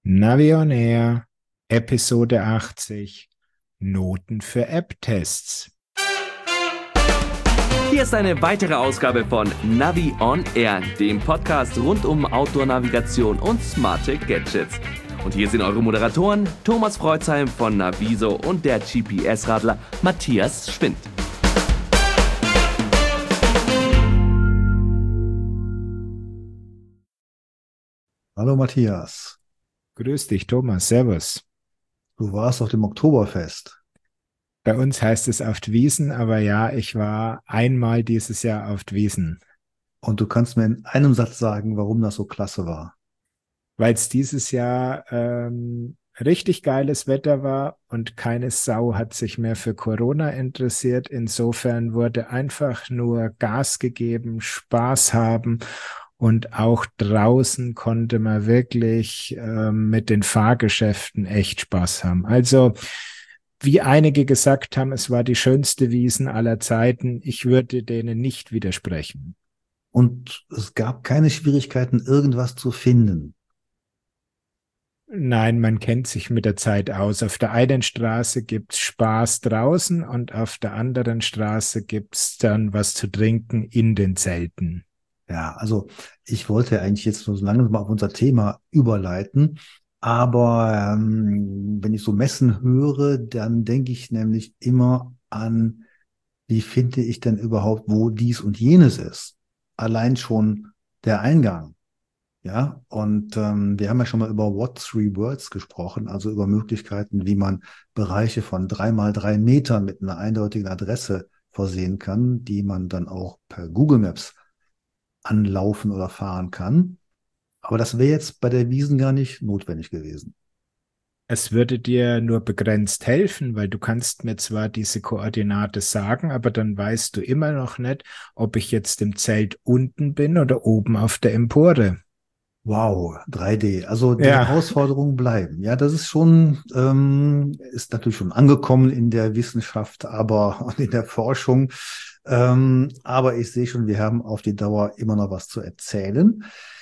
Navi on Air, Episode 80, Noten für App-Tests. Hier ist eine weitere Ausgabe von Navi on Air, dem Podcast rund um Outdoor-Navigation und smarte Gadgets. Und hier sind eure Moderatoren Thomas Freuzheim von Naviso und der GPS-Radler Matthias Schwind. Hallo Matthias, Grüß dich, Thomas. Servus. du warst auf dem Oktoberfest Bei uns heißt es auf Wiesn, aber ja, ich war einmal dieses Jahr auf Wiesn, und du kannst mir in einem Satz sagen, warum das so klasse war. weil es dieses Jahr richtig geiles Wetter war und keine Sau hat sich mehr für Corona interessiert. Insofern wurde einfach nur Gas gegeben, Spaß haben. Und auch draußen konnte man wirklich mit den Fahrgeschäften echt Spaß haben. Also, wie einige gesagt haben, es war die schönste Wiesn aller Zeiten. Ich würde denen nicht widersprechen. Und es gab keine Schwierigkeiten, irgendwas zu finden. Nein, man kennt sich mit der Zeit aus. Auf der einen Straße gibt's Spaß draußen und auf der anderen Straße gibt's dann was zu trinken in den Zelten. Ja, also ich wollte eigentlich jetzt so langsam mal auf unser Thema überleiten, aber wenn ich so Messen höre, dann denke ich nämlich immer an, wie finde ich denn überhaupt, wo dies und jenes ist? Allein schon der Eingang. Ja, und wir haben ja schon mal über What Three Words gesprochen, also über Möglichkeiten, wie man Bereiche von 3 mal 3 Metern mit einer eindeutigen Adresse versehen kann, die man dann auch per Google Maps anlaufen oder fahren kann. Aber das wäre jetzt bei der Wiesn gar nicht notwendig gewesen. Es würde dir nur begrenzt helfen, weil du kannst mir zwar diese Koordinate sagen, aber dann weißt du immer noch nicht, ob ich jetzt im Zelt unten bin oder oben auf der Empore. Wow, 3D. Also die Ja, Herausforderungen bleiben. Ja, das ist schon, ist natürlich schon angekommen in der Wissenschaft, aber und in der Forschung. Aber ich sehe schon, wir haben auf die Dauer immer noch was zu erzählen.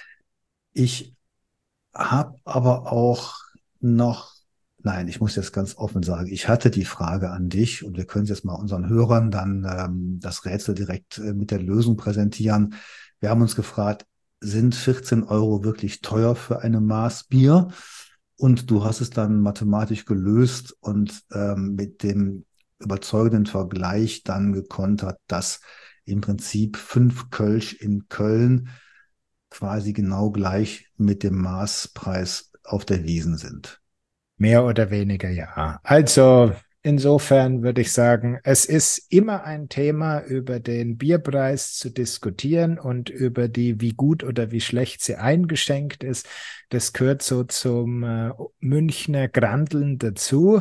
Ich habe aber auch noch, nein, ich muss jetzt ganz offen sagen, ich hatte die Frage an dich und wir können es jetzt mal unseren Hörern dann das Rätsel direkt mit der Lösung präsentieren. Wir haben uns gefragt, sind 14 € wirklich teuer für eine Maß Bier? Und du hast es dann mathematisch gelöst und mit dem überzeugenden Vergleich dann gekontert, dass im Prinzip 5 Kölsch in Köln quasi genau gleich mit dem Maßpreis auf der Wiesn sind. mehr oder weniger ja. Also insofern würde ich sagen, es ist immer ein Thema, über den Bierpreis zu diskutieren und über die, wie gut oder wie schlecht sie eingeschenkt ist. Das gehört so zum Münchner Grandeln dazu.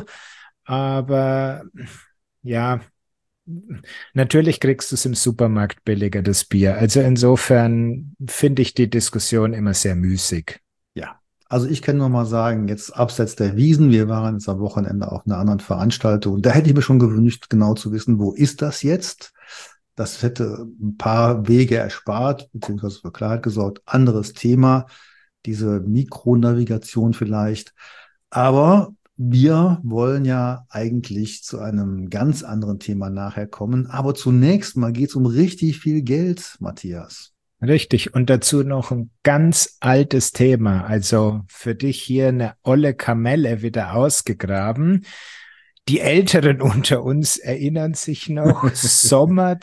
Aber ja, natürlich kriegst du es im Supermarkt billiger, das Bier. Also insofern finde ich die Diskussion immer sehr müßig. Ja, also ich kann nur mal sagen, jetzt abseits der Wiesn, wir waren jetzt am Wochenende auf einer anderen Veranstaltung. Da hätte ich mir schon gewünscht, genau zu wissen, wo ist das jetzt? Das hätte ein paar Wege erspart, beziehungsweise für Klarheit gesorgt. Anderes Thema, diese Mikronavigation vielleicht. Aber wir wollen ja eigentlich zu einem ganz anderen Thema nachher kommen. Aber zunächst mal geht es um richtig viel Geld, Matthias. Richtig. Und dazu noch ein ganz altes Thema. Also für dich hier eine olle Kamelle wieder ausgegraben. Die Älteren unter uns erinnern sich noch, Sommer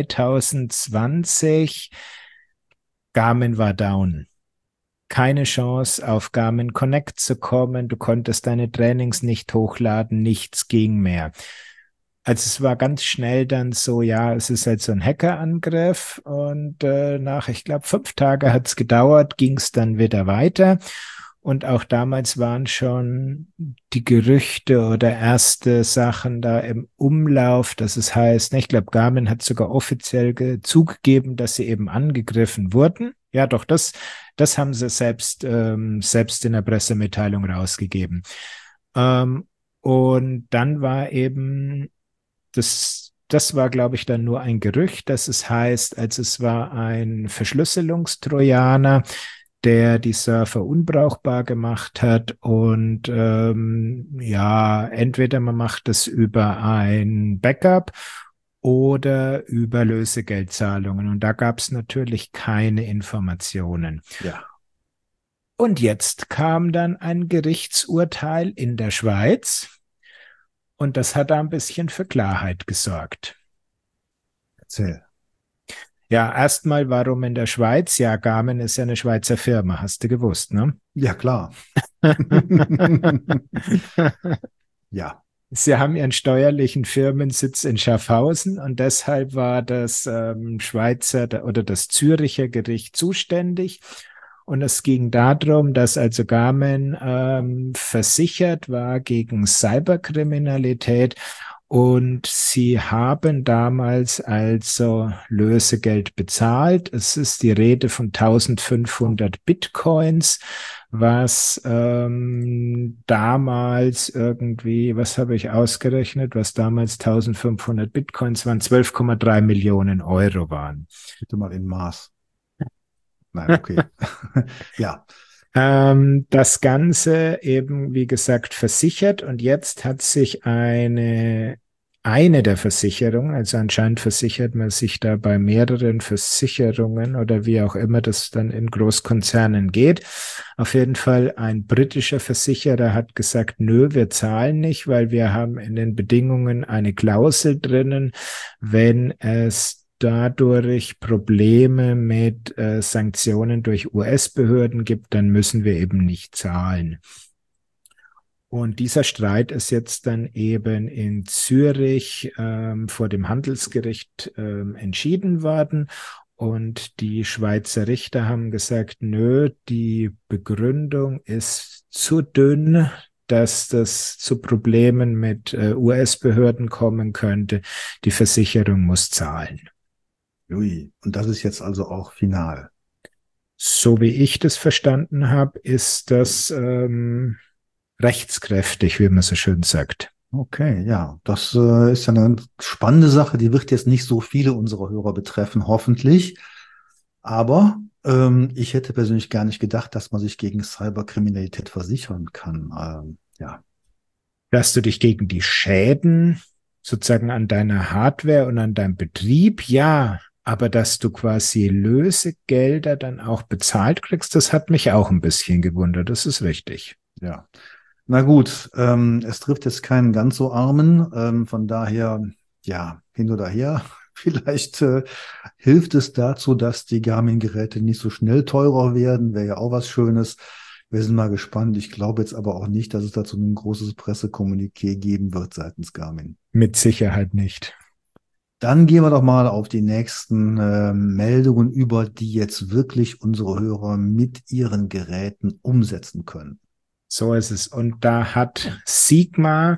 2020, Garmin war down. Keine Chance, auf Garmin Connect zu kommen. Du konntest deine Trainings nicht hochladen, nichts ging mehr. Also es war ganz schnell dann so, ja, es ist halt so ein Hackerangriff und nach, ich glaube, 5 Tage hat es gedauert, ging es dann wieder weiter. Und auch damals waren schon die Gerüchte oder erste Sachen da im Umlauf, dass es heißt, ne, ich glaube, Garmin hat sogar offiziell zugegeben, dass sie eben angegriffen wurden. Ja, doch, das haben sie selbst in der Pressemitteilung rausgegeben. Und dann war eben das war, glaube ich, dann nur ein Gerücht, dass es heißt, als es war ein Verschlüsselungstrojaner, der die Surfer unbrauchbar gemacht hat. Und ja, entweder man macht es über ein Backup oder über Lösegeldzahlungen. Und da gab es natürlich keine Informationen. Ja. Und jetzt kam dann ein Gerichtsurteil in der Schweiz und das hat da ein bisschen für Klarheit gesorgt. Erzähl. Ja, erstmal, warum in der Schweiz? Ja, Garmin ist ja eine Schweizer Firma, hast du gewusst, ne? Ja, klar. Ja. Sie haben ihren steuerlichen Firmensitz in Schaffhausen und deshalb war das Schweizer oder das Züricher Gericht zuständig. Und es ging darum, dass also Garmin versichert war gegen Cyberkriminalität und sie haben damals also Lösegeld bezahlt. Es ist die Rede von 1500 Bitcoins, was damals irgendwie, was habe ich ausgerechnet, was damals 1500 Bitcoins waren, 12,3 Millionen Euro waren. Bitte mal in Maß. Nein, okay. Ja. Das Ganze eben, wie gesagt, versichert und jetzt hat sich eine der Versicherungen, also anscheinend versichert man sich da bei mehreren Versicherungen oder wie auch immer das dann in Großkonzernen geht. Auf jeden Fall ein britischer Versicherer hat gesagt, nö, wir zahlen nicht, weil wir haben in den Bedingungen eine Klausel drinnen, wenn es dadurch Probleme mit Sanktionen durch US-Behörden gibt, dann müssen wir eben nicht zahlen. Und dieser Streit ist jetzt dann eben in Zürich vor dem Handelsgericht entschieden worden. Und die Schweizer Richter haben gesagt, nö, die Begründung ist zu dünn, dass das zu Problemen mit US-Behörden kommen könnte. Die Versicherung muss zahlen. Ui, und das ist jetzt also auch final. So wie ich das verstanden habe, ist das rechtskräftig, wie man so schön sagt. Okay, ja, das ist ja eine spannende Sache. Die wird jetzt nicht so viele unserer Hörer betreffen, hoffentlich. Aber ich hätte persönlich gar nicht gedacht, dass man sich gegen Cyberkriminalität versichern kann. Ja. Dass du dich gegen die Schäden sozusagen an deiner Hardware und an deinem Betrieb, ja, aber dass du quasi Lösegelder dann auch bezahlt kriegst, das hat mich auch ein bisschen gewundert. Das ist richtig. Ja. Na gut, es trifft jetzt keinen ganz so Armen. Von daher, ja, hin oder her. Vielleicht hilft es dazu, dass die Garmin-Geräte nicht so schnell teurer werden. Wäre ja auch was Schönes. Wir sind mal gespannt. Ich glaube jetzt aber auch nicht, dass es dazu ein großes Pressekommuniqué geben wird seitens Garmin. Mit Sicherheit nicht. Dann gehen wir doch mal auf die nächsten Meldungen über, die jetzt wirklich unsere Hörer mit ihren Geräten umsetzen können. So ist es. Und da hat Sigma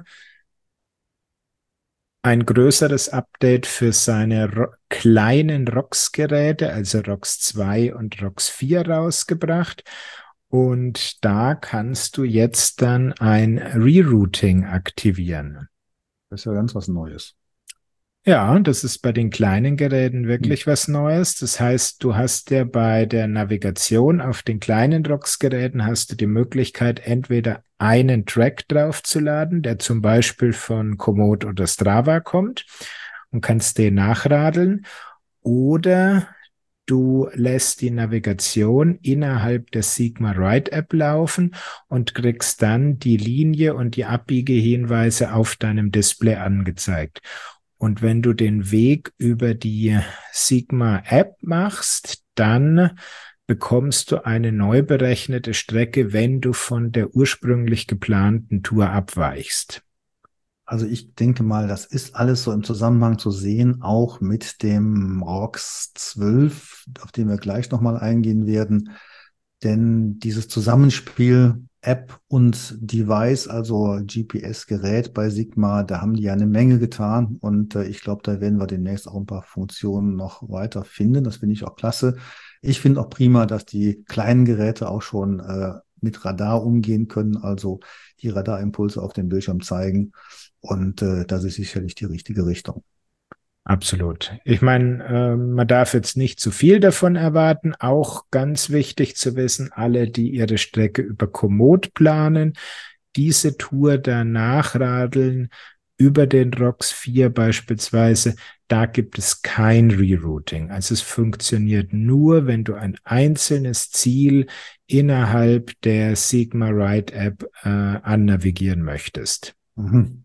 ein größeres Update für seine kleinen ROX-Geräte, also ROX 2 und ROX 4 rausgebracht. Und da kannst du jetzt dann ein Rerouting aktivieren. Das ist ja ganz was Neues. Ja, das ist bei den kleinen Geräten wirklich was Neues. Das heißt, du hast ja bei der Navigation auf den kleinen ROX-Geräten hast du die Möglichkeit, entweder einen Track draufzuladen, der zum Beispiel von Komoot oder Strava kommt und kannst den nachradeln, oder du lässt die Navigation innerhalb der Sigma Ride App laufen und kriegst dann die Linie und die Abbiegehinweise auf deinem Display angezeigt. Und wenn du den Weg über die Sigma App machst, dann bekommst du eine neu berechnete Strecke, wenn du von der ursprünglich geplanten Tour abweichst. Also ich denke mal, das ist alles so im Zusammenhang zu sehen, auch mit dem ROX 12, auf den wir gleich nochmal eingehen werden. Denn dieses Zusammenspiel App und Device, also GPS-Gerät bei Sigma, da haben die ja eine Menge getan. Und ich glaube, da werden wir demnächst auch ein paar Funktionen noch weiter finden. Das finde ich auch klasse. Ich finde auch prima, dass die kleinen Geräte auch schon mit Radar umgehen können, also die Radarimpulse auf dem Bildschirm zeigen. Und das ist sicherlich die richtige Richtung. Absolut. Ich meine, man darf jetzt nicht zu viel davon erwarten. Auch ganz wichtig zu wissen, alle, die ihre Strecke über Komoot planen, diese Tour danach radeln, über den ROX 4 beispielsweise, da gibt es kein Rerouting. Also es funktioniert nur, wenn du ein einzelnes Ziel innerhalb der Sigma Ride App annavigieren möchtest. Mhm.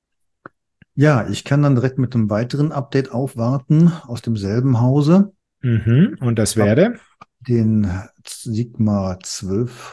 Ja, ich kann dann direkt mit einem weiteren Update aufwarten aus demselben Hause. Mhm. Und das Hab wäre? den Sigma 12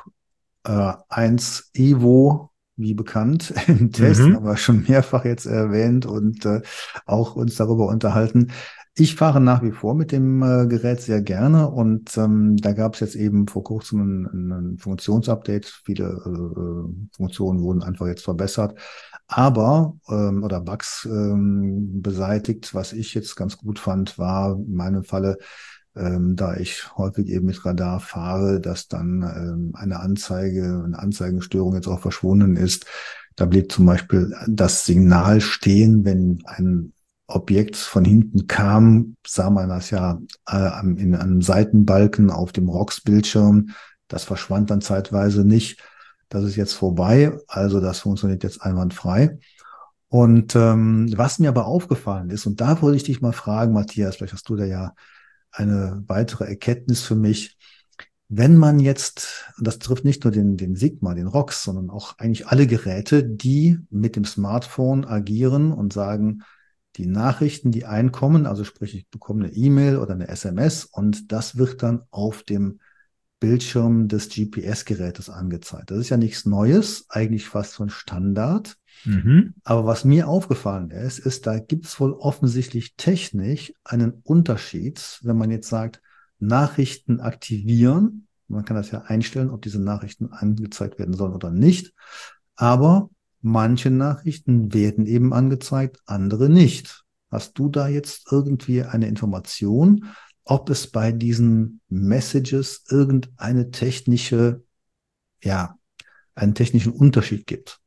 1 Evo, wie bekannt, im Test, Mhm. haben wir schon mehrfach jetzt erwähnt und auch uns darüber unterhalten. Ich fahre nach wie vor mit dem Gerät sehr gerne und da gab es jetzt eben vor kurzem ein Funktionsupdate. Viele Funktionen wurden einfach jetzt verbessert, aber oder Bugs beseitigt. Was ich jetzt ganz gut fand, war in meinem Falle, da ich häufig eben mit Radar fahre, dass dann eine Anzeigenstörung jetzt auch verschwunden ist. Da blieb zum Beispiel das Signal stehen, wenn ein Objekt von hinten kam, sah man das ja in einem Seitenbalken auf dem ROX-Bildschirm. Das verschwand dann zeitweise nicht. Das ist jetzt vorbei, also das funktioniert jetzt einwandfrei. Und was mir aber aufgefallen ist, und da wollte ich dich mal fragen, Matthias, vielleicht hast du da ja eine weitere Erkenntnis für mich. Wenn man jetzt, und das trifft nicht nur den Sigma, den ROX, sondern auch eigentlich alle Geräte, die mit dem Smartphone agieren und sagen, die Nachrichten, die einkommen, also sprich, ich bekomme eine E-Mail oder eine SMS und das wird dann auf dem Bildschirm des GPS-Gerätes angezeigt. Das ist ja nichts Neues, eigentlich fast so ein Standard. Mhm. Aber was mir aufgefallen ist, da gibt es wohl offensichtlich technisch einen Unterschied, wenn man jetzt sagt, Nachrichten aktivieren. Man kann das ja einstellen, ob diese Nachrichten angezeigt werden sollen oder nicht. Aber manche Nachrichten werden eben angezeigt, andere nicht. Hast du da jetzt irgendwie eine Information, ob es bei diesen Messages irgendeine technische, ja, einen technischen Unterschied gibt?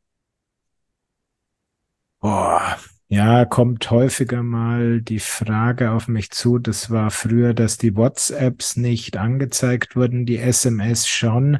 Boah, ja, kommt häufiger mal die Frage auf mich zu. Das war früher, dass die WhatsApps nicht angezeigt wurden, die SMS schon.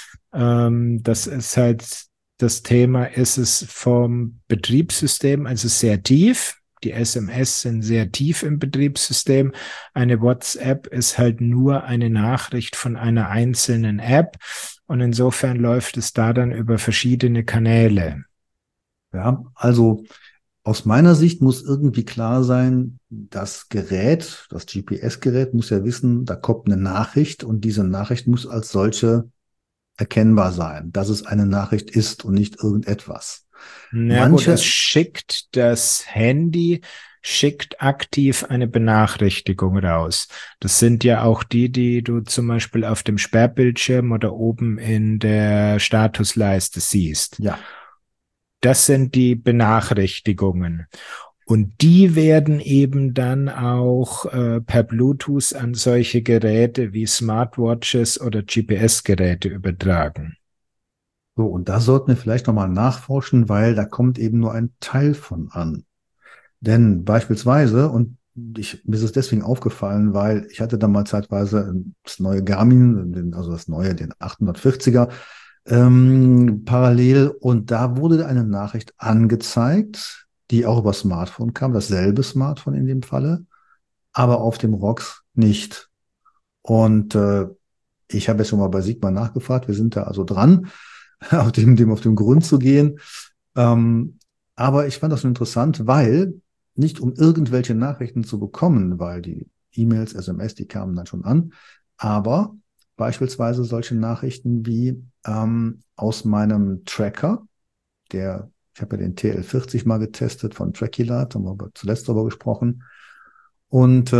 Das ist halt das Thema, ist es vom Betriebssystem, also sehr tief. Die SMS sind sehr tief im Betriebssystem. Eine WhatsApp ist halt nur eine Nachricht von einer einzelnen App. Und insofern läuft es da dann über verschiedene Kanäle. Ja, also aus meiner Sicht muss irgendwie klar sein, das Gerät, das GPS-Gerät muss ja wissen, da kommt eine Nachricht und diese Nachricht muss als solche erkennbar sein, dass es eine Nachricht ist und nicht irgendetwas. Na gut, Manche, das Handy schickt aktiv eine Benachrichtigung raus. Das sind ja auch die, die du zum Beispiel auf dem Sperrbildschirm oder oben in der Statusleiste siehst. ja, Das sind die Benachrichtigungen. Und die werden eben dann auch per Bluetooth an solche Geräte wie Smartwatches oder GPS-Geräte übertragen. so, und da sollten wir vielleicht nochmal nachforschen, weil da kommt eben nur ein Teil von an. Denn beispielsweise, mir ist es deswegen aufgefallen, weil ich hatte da mal zeitweise das neue Garmin, also das neue, den 840er, parallel und da wurde eine Nachricht angezeigt, die auch über Smartphone kam, dasselbe Smartphone in dem Falle, aber auf dem ROX nicht. Und ich habe jetzt schon mal bei Sigma nachgefragt, wir sind da also dran, auf dem Grund zu gehen. Aber ich fand das so interessant, weil nicht um irgendwelche Nachrichten zu bekommen, weil die E-Mails, SMS, die kamen dann schon an, aber beispielsweise solche Nachrichten wie aus meinem Tracker, ich habe ja den TL40 mal getestet von Trackilat, haben wir zuletzt darüber gesprochen. Und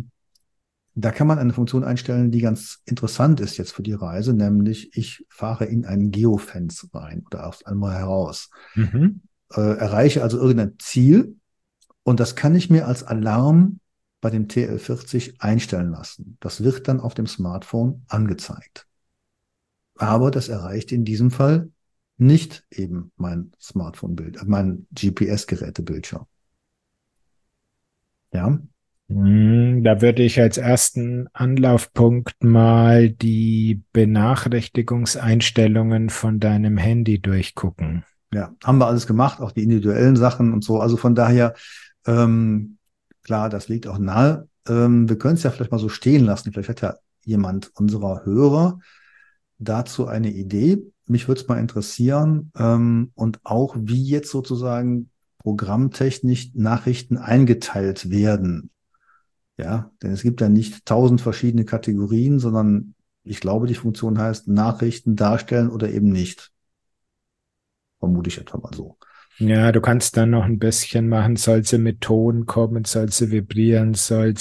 da kann man eine Funktion einstellen, die ganz interessant ist jetzt für die Reise, nämlich ich fahre in einen Geofence rein oder aus einmal heraus. Mhm. Erreiche also irgendein Ziel und das kann ich mir als Alarm bei dem TL40 einstellen lassen. Das wird dann auf dem Smartphone angezeigt. Aber das erreicht in diesem Fall nicht eben mein Smartphone-Bild, mein GPS-Gerätebildschirm. Ja, Da würde ich als ersten Anlaufpunkt mal die Benachrichtigungseinstellungen von deinem Handy durchgucken. ja, haben wir alles gemacht, auch die individuellen Sachen und so. Also von daher, ähm, klar, das liegt auch nahe. Wir können es ja vielleicht mal so stehen lassen. Vielleicht hat ja jemand unserer Hörer dazu eine Idee. Mich würde es mal interessieren, und auch wie jetzt sozusagen programmtechnisch Nachrichten eingeteilt werden. Ja, denn es gibt ja nicht tausend verschiedene Kategorien, sondern ich glaube, die Funktion heißt Nachrichten darstellen oder eben nicht. Vermute ich etwa mal so. Ja, du kannst dann noch ein bisschen machen, soll sie mit Ton kommen, soll sie vibrieren,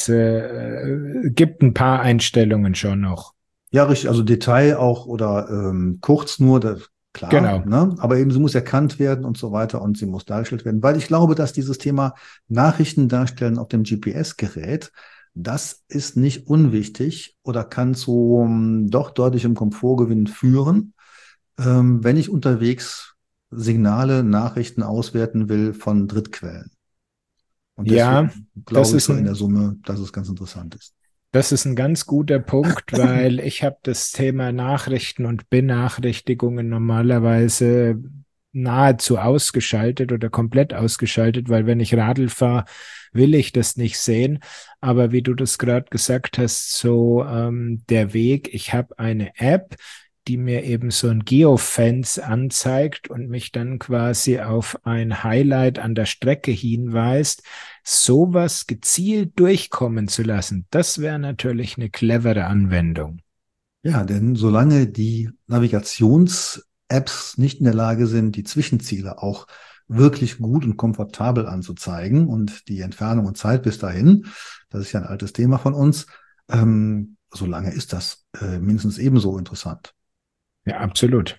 gibt ein paar Einstellungen schon noch. Ja, richtig, also Detail auch oder kurz nur, das, klar, Genau. ne? Aber eben sie muss erkannt werden und so weiter und sie muss dargestellt werden, weil ich glaube, dass dieses Thema Nachrichten darstellen auf dem GPS-Gerät, das ist nicht unwichtig oder kann zu doch deutlichem Komfortgewinn führen, wenn ich unterwegs Signale, Nachrichten auswerten will von Drittquellen. Und Ja, deswegen das glaube ich ist so in der ein Summe, dass es ganz interessant ist. Das ist ein ganz guter Punkt, weil ich habe das Thema Nachrichten und Benachrichtigungen normalerweise nahezu ausgeschaltet oder komplett ausgeschaltet, weil wenn ich Radl fahre, will ich das nicht sehen. Aber wie du das gerade gesagt hast, so der Weg, ich habe eine App, die mir eben so ein Geofence anzeigt und mich dann quasi auf ein Highlight an der Strecke hinweist, sowas gezielt durchkommen zu lassen, das wäre natürlich eine clevere Anwendung. Ja, denn solange die Navigations-Apps nicht in der Lage sind, die Zwischenziele auch wirklich gut und komfortabel anzuzeigen und die Entfernung und Zeit bis dahin, das ist ja ein altes Thema von uns, solange ist das mindestens ebenso interessant. Ja, absolut.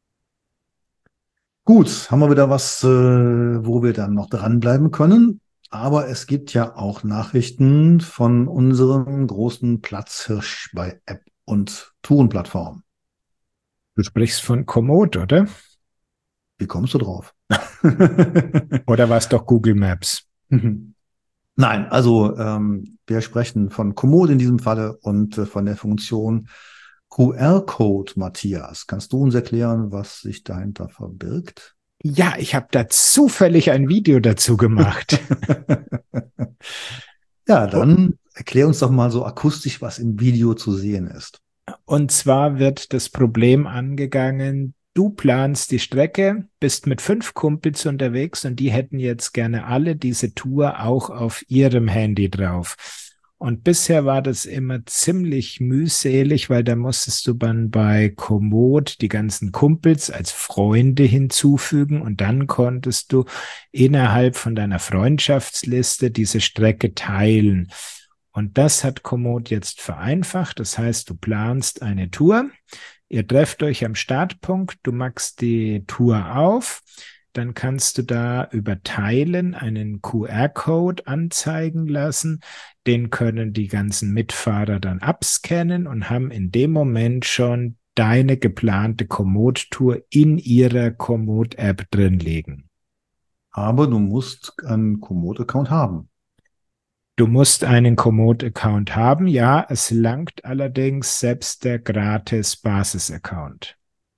Gut, haben wir wieder was, wo wir dann noch dranbleiben können. Aber es gibt ja auch Nachrichten von unserem großen Platzhirsch bei App und Tourenplattformen. Du sprichst von Komoot, oder? Wie kommst du drauf? Oder war es doch Google Maps? Nein, also wir sprechen von Komoot in diesem Falle und von der Funktion QR-Code, Matthias. Kannst du uns erklären, was sich dahinter verbirgt? Ja, ich habe da zufällig ein Video dazu gemacht. Ja, dann erklär uns doch mal so akustisch, was im Video zu sehen ist. Und zwar wird das Problem angegangen, du planst die Strecke, bist mit 5 Kumpels unterwegs und die hätten jetzt gerne alle diese Tour auch auf ihrem Handy drauf. Und bisher war das immer ziemlich mühselig, weil da musstest du dann bei Komoot die ganzen Kumpels als Freunde hinzufügen und dann konntest du innerhalb von deiner Freundschaftsliste diese Strecke teilen. Und das hat Komoot jetzt vereinfacht. Das heißt, du planst eine Tour, ihr trefft euch am Startpunkt, du machst die Tour auf, dann kannst du da über Teilen einen QR-Code anzeigen lassen. Den können die ganzen Mitfahrer dann abscannen und haben in dem Moment schon deine geplante Komoot-Tour in ihrer Komoot-App drin liegen. Aber du musst einen Komoot-Account haben. Du musst einen Komoot-Account haben. Ja, es langt allerdings selbst der Gratis-Basis-Account.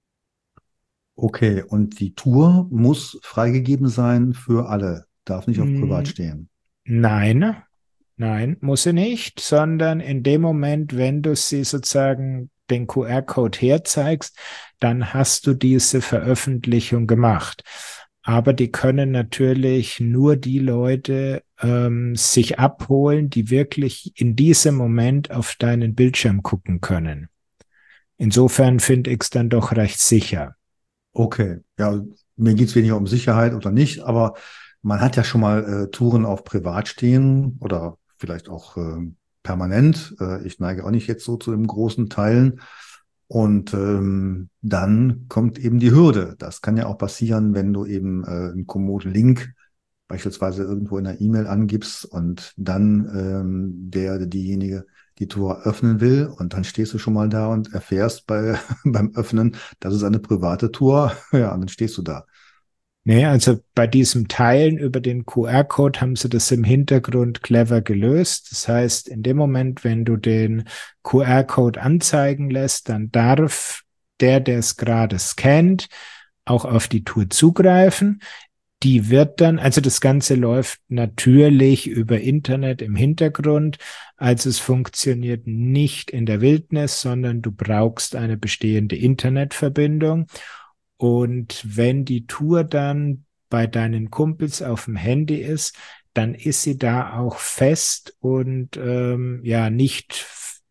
Okay, und die Tour muss freigegeben sein für alle, darf nicht auf privat Hm, stehen. nein, nein, muss sie nicht, sondern in dem Moment, wenn du sie sozusagen den QR-Code herzeigst, dann hast du diese Veröffentlichung gemacht. Aber die können natürlich nur die Leute sich abholen, die wirklich in diesem Moment auf deinen Bildschirm gucken können. Insofern finde ich es dann doch recht sicher. Okay, ja, mir geht's weniger um Sicherheit oder nicht, aber man hat ja schon mal Touren auf privat stehen oder vielleicht auch permanent. Ich neige auch nicht jetzt so zu dem großen Teilen. Und dann kommt eben die Hürde. Das kann ja auch passieren, wenn du eben einen Komoot-Link beispielsweise irgendwo in der E-Mail angibst und dann der oder diejenige die Tour öffnen will und dann stehst du schon mal da und erfährst beim Öffnen, das ist eine private Tour. Ja, und dann stehst du da. Nee, also bei diesem Teilen über den QR-Code haben sie das im Hintergrund clever gelöst. Das heißt, in dem Moment, wenn du den QR-Code anzeigen lässt, dann darf der es gerade scannt, auch auf die Tour zugreifen. Die wird dann, also das Ganze läuft natürlich über Internet im Hintergrund. Also es funktioniert nicht in der Wildnis, sondern du brauchst eine bestehende Internetverbindung. Und wenn die Tour dann bei deinen Kumpels auf dem Handy ist, dann ist sie da auch fest und ja nicht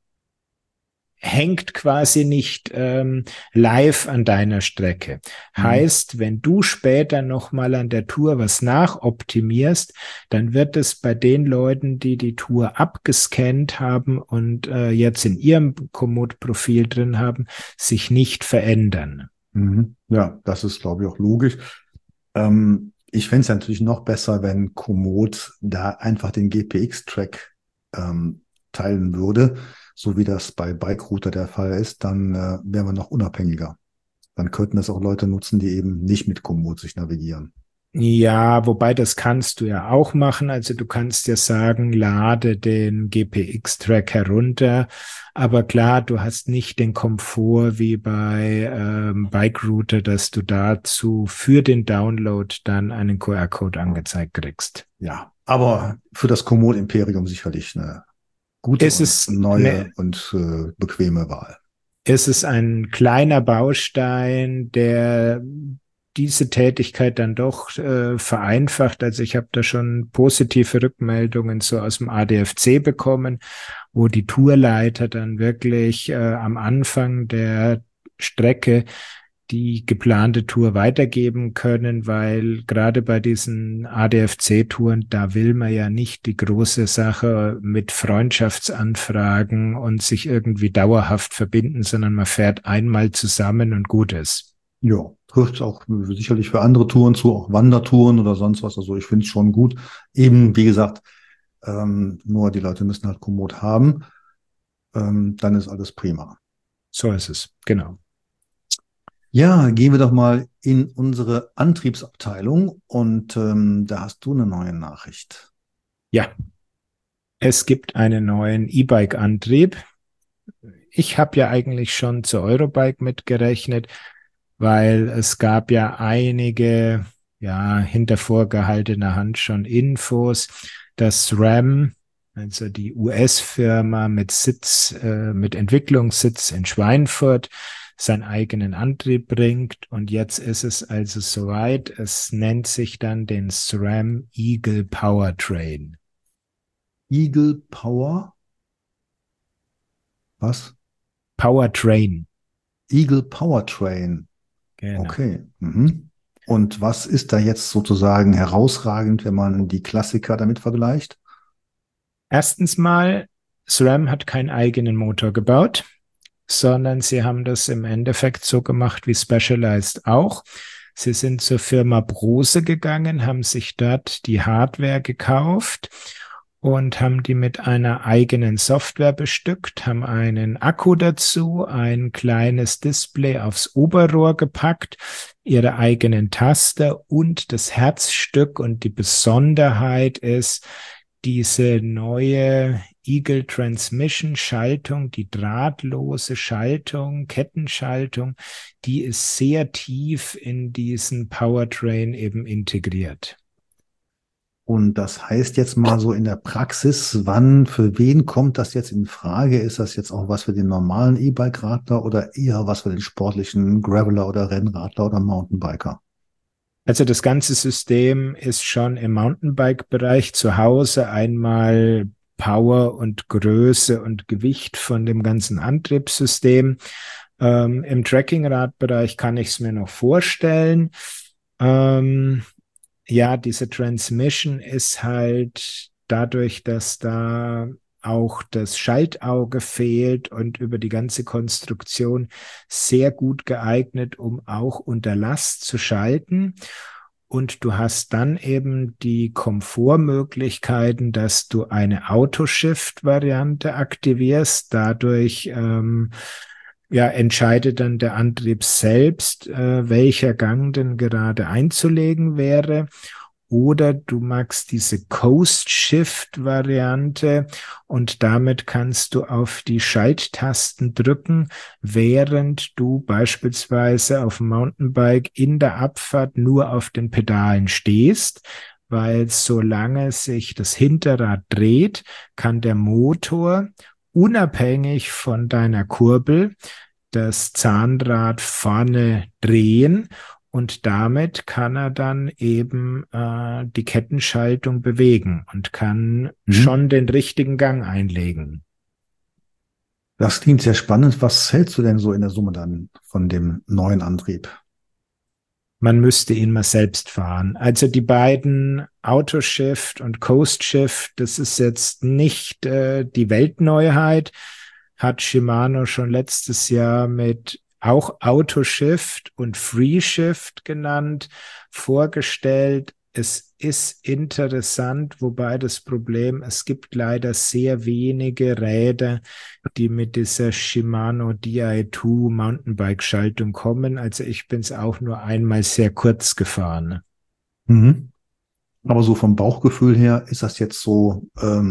hängt quasi nicht live an deiner Strecke. Heißt, wenn du später nochmal an der Tour was nachoptimierst, dann wird es bei den Leuten, die die Tour abgescannt haben und jetzt in ihrem Komoot-Profil drin haben, sich nicht verändern. Ja, das ist, glaube ich, auch logisch. Ich fände es natürlich noch besser, wenn Komoot da einfach den GPX-Track teilen würde, so wie das bei Bikerouter der Fall ist, dann wären wir noch unabhängiger. Dann könnten das auch Leute nutzen, die eben nicht mit Komoot sich navigieren. Ja, wobei das kannst du ja auch machen. Also du kannst ja sagen, lade den GPX-Track herunter. Aber klar, du hast nicht den Komfort wie bei Bikerouter, dass du dazu für den Download dann einen QR-Code angezeigt kriegst. Ja, aber für das Komoot-Imperium sicherlich eine gute und neue und bequeme Wahl. Es ist ein kleiner Baustein, der diese Tätigkeit dann doch vereinfacht. Also ich habe da schon positive Rückmeldungen so aus dem ADFC bekommen, wo die Tourleiter dann wirklich am Anfang der Strecke die geplante Tour weitergeben können, weil gerade bei diesen ADFC-Touren, da will man ja nicht die große Sache mit Freundschaftsanfragen und sich irgendwie dauerhaft verbinden, sondern man fährt einmal zusammen und gut ist. Ja, trifft auch sicherlich für andere Touren zu, auch Wandertouren oder sonst was. Also ich finde es schon gut. Eben, wie gesagt, nur die Leute müssen halt Komoot haben. Dann ist alles prima. So ist es, genau. Ja, gehen wir doch mal in unsere Antriebsabteilung und da hast du eine neue Nachricht. Ja, es gibt einen neuen E-Bike-Antrieb. Ich habe ja eigentlich schon zu Eurobike mitgerechnet, weil es gab ja einige, ja, hinter vorgehaltener Hand schon Infos, dass SRAM, also die US-Firma mit mit Entwicklungssitz in Schweinfurt, seinen eigenen Antrieb bringt. Und jetzt ist es also soweit. Es nennt sich dann den SRAM Eagle Powertrain. Eagle Power? Was? Powertrain. Eagle Powertrain. Genau. Okay. Und was ist da jetzt sozusagen herausragend, wenn man die Klassiker damit vergleicht? Erstens mal, SRAM hat keinen eigenen Motor gebaut, sondern sie haben das im Endeffekt so gemacht wie Specialized auch. Sie sind zur Firma Brose gegangen, haben sich dort die Hardware gekauft und haben die mit einer eigenen Software bestückt, haben einen Akku dazu, ein kleines Display aufs Oberrohr gepackt, ihre eigenen Taster und das Herzstück und die Besonderheit ist, diese neue Eagle Transmission Schaltung, die drahtlose Schaltung, Kettenschaltung, die ist sehr tief in diesen Powertrain eben integriert. Und das heißt jetzt mal so in der Praxis, wann, für wen kommt das jetzt in Frage? Ist das jetzt auch was für den normalen E-Bike-Radler oder eher was für den sportlichen Graveler oder Rennradler oder Mountainbiker? Also das ganze System ist schon im Mountainbike-Bereich zu Hause einmal Power und Größe und Gewicht von dem ganzen Antriebssystem. Im Trekkingrad-Bereich kann ich es mir noch vorstellen. Ja, diese Transmission ist halt dadurch, dass da auch das Schaltauge fehlt und über die ganze Konstruktion sehr gut geeignet, um auch unter Last zu schalten. Und du hast dann eben die Komfortmöglichkeiten, dass du eine Autoshift-Variante aktivierst. Dadurch ja, entscheidet dann der Antrieb selbst, welcher Gang denn gerade einzulegen wäre. Oder du magst diese Coast-Shift-Variante und damit kannst du auf die Schalttasten drücken, während du beispielsweise auf dem Mountainbike in der Abfahrt nur auf den Pedalen stehst, weil solange sich das Hinterrad dreht, kann der Motor unabhängig von deiner Kurbel das Zahnrad vorne drehen und damit kann er dann eben die Kettenschaltung bewegen und kann schon den richtigen Gang einlegen. Das klingt sehr spannend. Was hältst du denn so in der Summe dann von dem neuen Antrieb? Man müsste ihn mal selbst fahren. Also die beiden Autoshift und Coast Shift, das ist jetzt nicht die Weltneuheit, hat Shimano schon letztes Jahr mit auch Autoshift und FreeShift genannt, vorgestellt. Es ist interessant, wobei das Problem, es gibt leider sehr wenige Räder, die mit dieser Shimano Di2 Mountainbike-Schaltung kommen. Also ich bin es auch nur einmal sehr kurz gefahren. Mhm. Aber so vom Bauchgefühl her, ist das jetzt so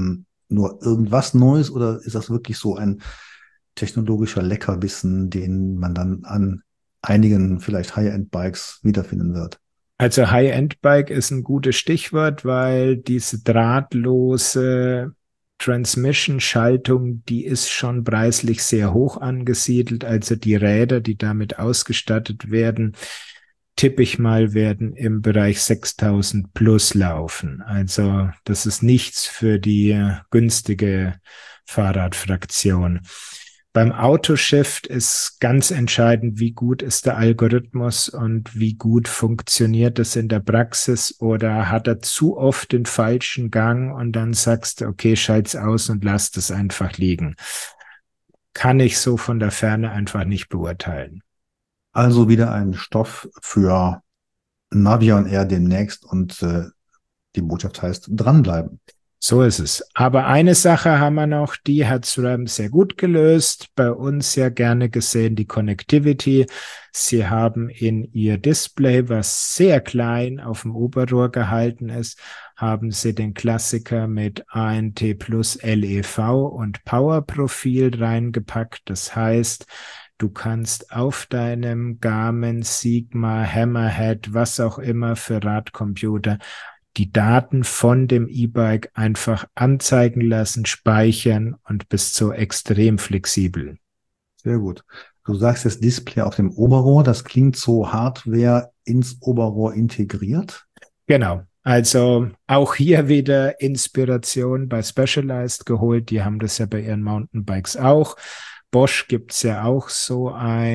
nur irgendwas Neues oder ist das wirklich so ein technologischer Leckerbissen, den man dann an einigen vielleicht High-End-Bikes wiederfinden wird? Also High-End-Bike ist ein gutes Stichwort, weil diese drahtlose Transmission-Schaltung, die ist schon preislich sehr hoch angesiedelt. Also die Räder, die damit ausgestattet werden, tippe ich mal, werden im Bereich 6.000 plus laufen. Also das ist nichts für die günstige Fahrradfraktion. Beim Autoshift ist ganz entscheidend, wie gut ist der Algorithmus und wie gut funktioniert das in der Praxis oder hat er zu oft den falschen Gang und dann sagst du, okay, schalt's aus und lass das einfach liegen. Kann ich so von der Ferne einfach nicht beurteilen. Also wieder ein Stoff für Navi on Air demnächst und die Botschaft heißt dranbleiben. So ist es. Aber eine Sache haben wir noch, die hat SRAM sehr gut gelöst. Bei uns ja gerne gesehen, die Connectivity. Sie haben in ihr Display, was sehr klein auf dem Oberrohr gehalten ist, haben sie den Klassiker mit ANT Plus LEV und Power-Profil reingepackt. Das heißt, du kannst auf deinem Garmin, Sigma, Hammerhead, was auch immer für Radcomputer die Daten von dem E-Bike einfach anzeigen lassen, speichern und bist so extrem flexibel. Sehr gut. Du sagst das Display auf dem Oberrohr, das klingt so Hardware ins Oberrohr integriert. Genau. Also auch hier wieder Inspiration bei Specialized geholt. Die haben das ja bei ihren Mountainbikes auch. Bosch gibt's ja auch so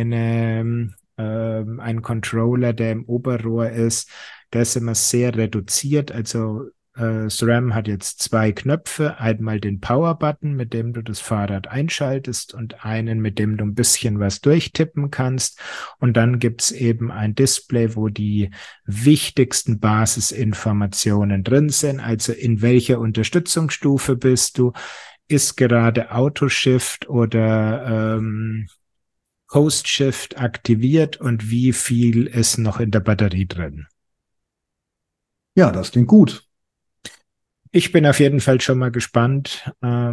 einen Controller, der im Oberrohr ist. Der ist immer sehr reduziert. Also SRAM hat jetzt zwei Knöpfe. Einmal den Power-Button, mit dem du das Fahrrad einschaltest und einen, mit dem du ein bisschen was durchtippen kannst. Und dann gibt's eben ein Display, wo die wichtigsten Basisinformationen drin sind. Also in welcher Unterstützungsstufe bist du? Ist gerade Autoshift oder Coast Shift aktiviert und wie viel ist noch in der Batterie drin? Ja, das klingt gut. Ich bin auf jeden Fall schon mal gespannt,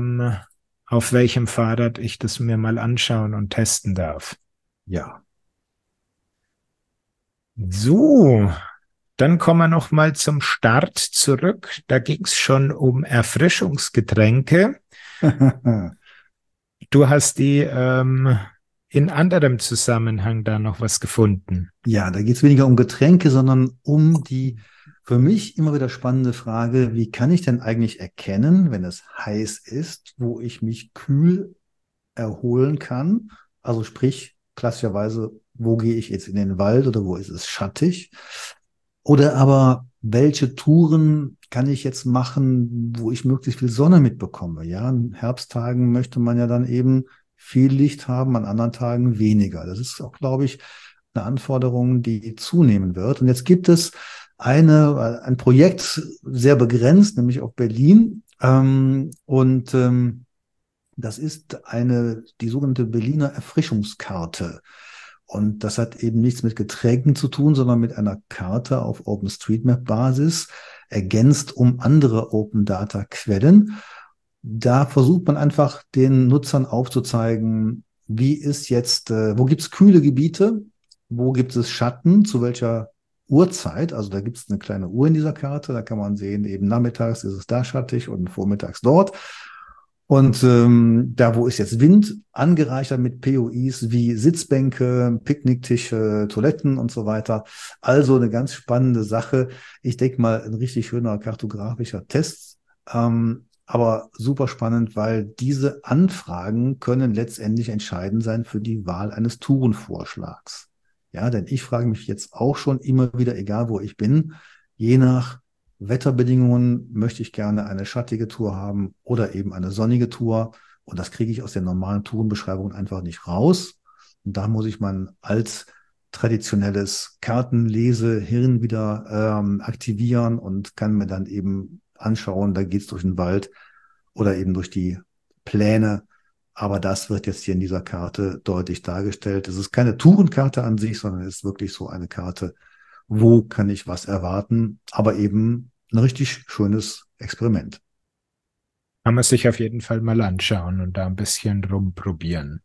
auf welchem Fahrrad ich das mir mal anschauen und testen darf. Ja. So, dann kommen wir noch mal zum Start zurück. Da ging es schon um Erfrischungsgetränke. Du hast die in anderem Zusammenhang da noch was gefunden. Ja, da geht es weniger um Getränke, sondern um die für mich immer wieder spannende Frage, wie kann ich denn eigentlich erkennen, wenn es heiß ist, wo ich mich kühl erholen kann? Also sprich, klassischerweise, wo gehe ich jetzt in den Wald oder wo ist es schattig? Oder aber, welche Touren kann ich jetzt machen, wo ich möglichst viel Sonne mitbekomme? Ja, an Herbsttagen möchte man ja dann eben viel Licht haben, an anderen Tagen weniger. Das ist auch, glaube ich, eine Anforderung, die zunehmen wird. Und jetzt gibt es ein Projekt, sehr begrenzt, nämlich auf Berlin. Das ist die sogenannte Berliner Erfrischungskarte. Und das hat eben nichts mit Getränken zu tun, sondern mit einer Karte auf OpenStreetMap-Basis, ergänzt um andere Open-Data-Quellen. Da versucht man einfach den Nutzern aufzuzeigen, wie ist jetzt, wo gibt es kühle Gebiete, wo gibt es Schatten, zu welcher Uhrzeit. Also da gibt es eine kleine Uhr in dieser Karte, da kann man sehen, eben nachmittags ist es da schattig und vormittags dort. Und da, wo ist jetzt Wind, angereichert mit POIs wie Sitzbänke, Picknicktische, Toiletten und so weiter. Also eine ganz spannende Sache. Ich denke mal, ein richtig schöner kartografischer Test. Aber super spannend, weil diese Anfragen können letztendlich entscheidend sein für die Wahl eines Tourenvorschlags. Ja, denn ich frage mich jetzt auch schon immer wieder, egal wo ich bin, je nach Wetterbedingungen möchte ich gerne eine schattige Tour haben oder eben eine sonnige Tour. Und das kriege ich aus den normalen Tourenbeschreibungen einfach nicht raus. Und da muss ich mein als traditionelles Kartenlesehirn wieder aktivieren und kann mir dann eben anschauen, da geht's durch den Wald oder eben durch die Pläne. Aber das wird jetzt hier in dieser Karte deutlich dargestellt. Es ist keine Tourenkarte an sich, sondern es ist wirklich so eine Karte, wo kann ich was erwarten, aber eben ein richtig schönes Experiment. Kann man sich auf jeden Fall mal anschauen und da ein bisschen rumprobieren.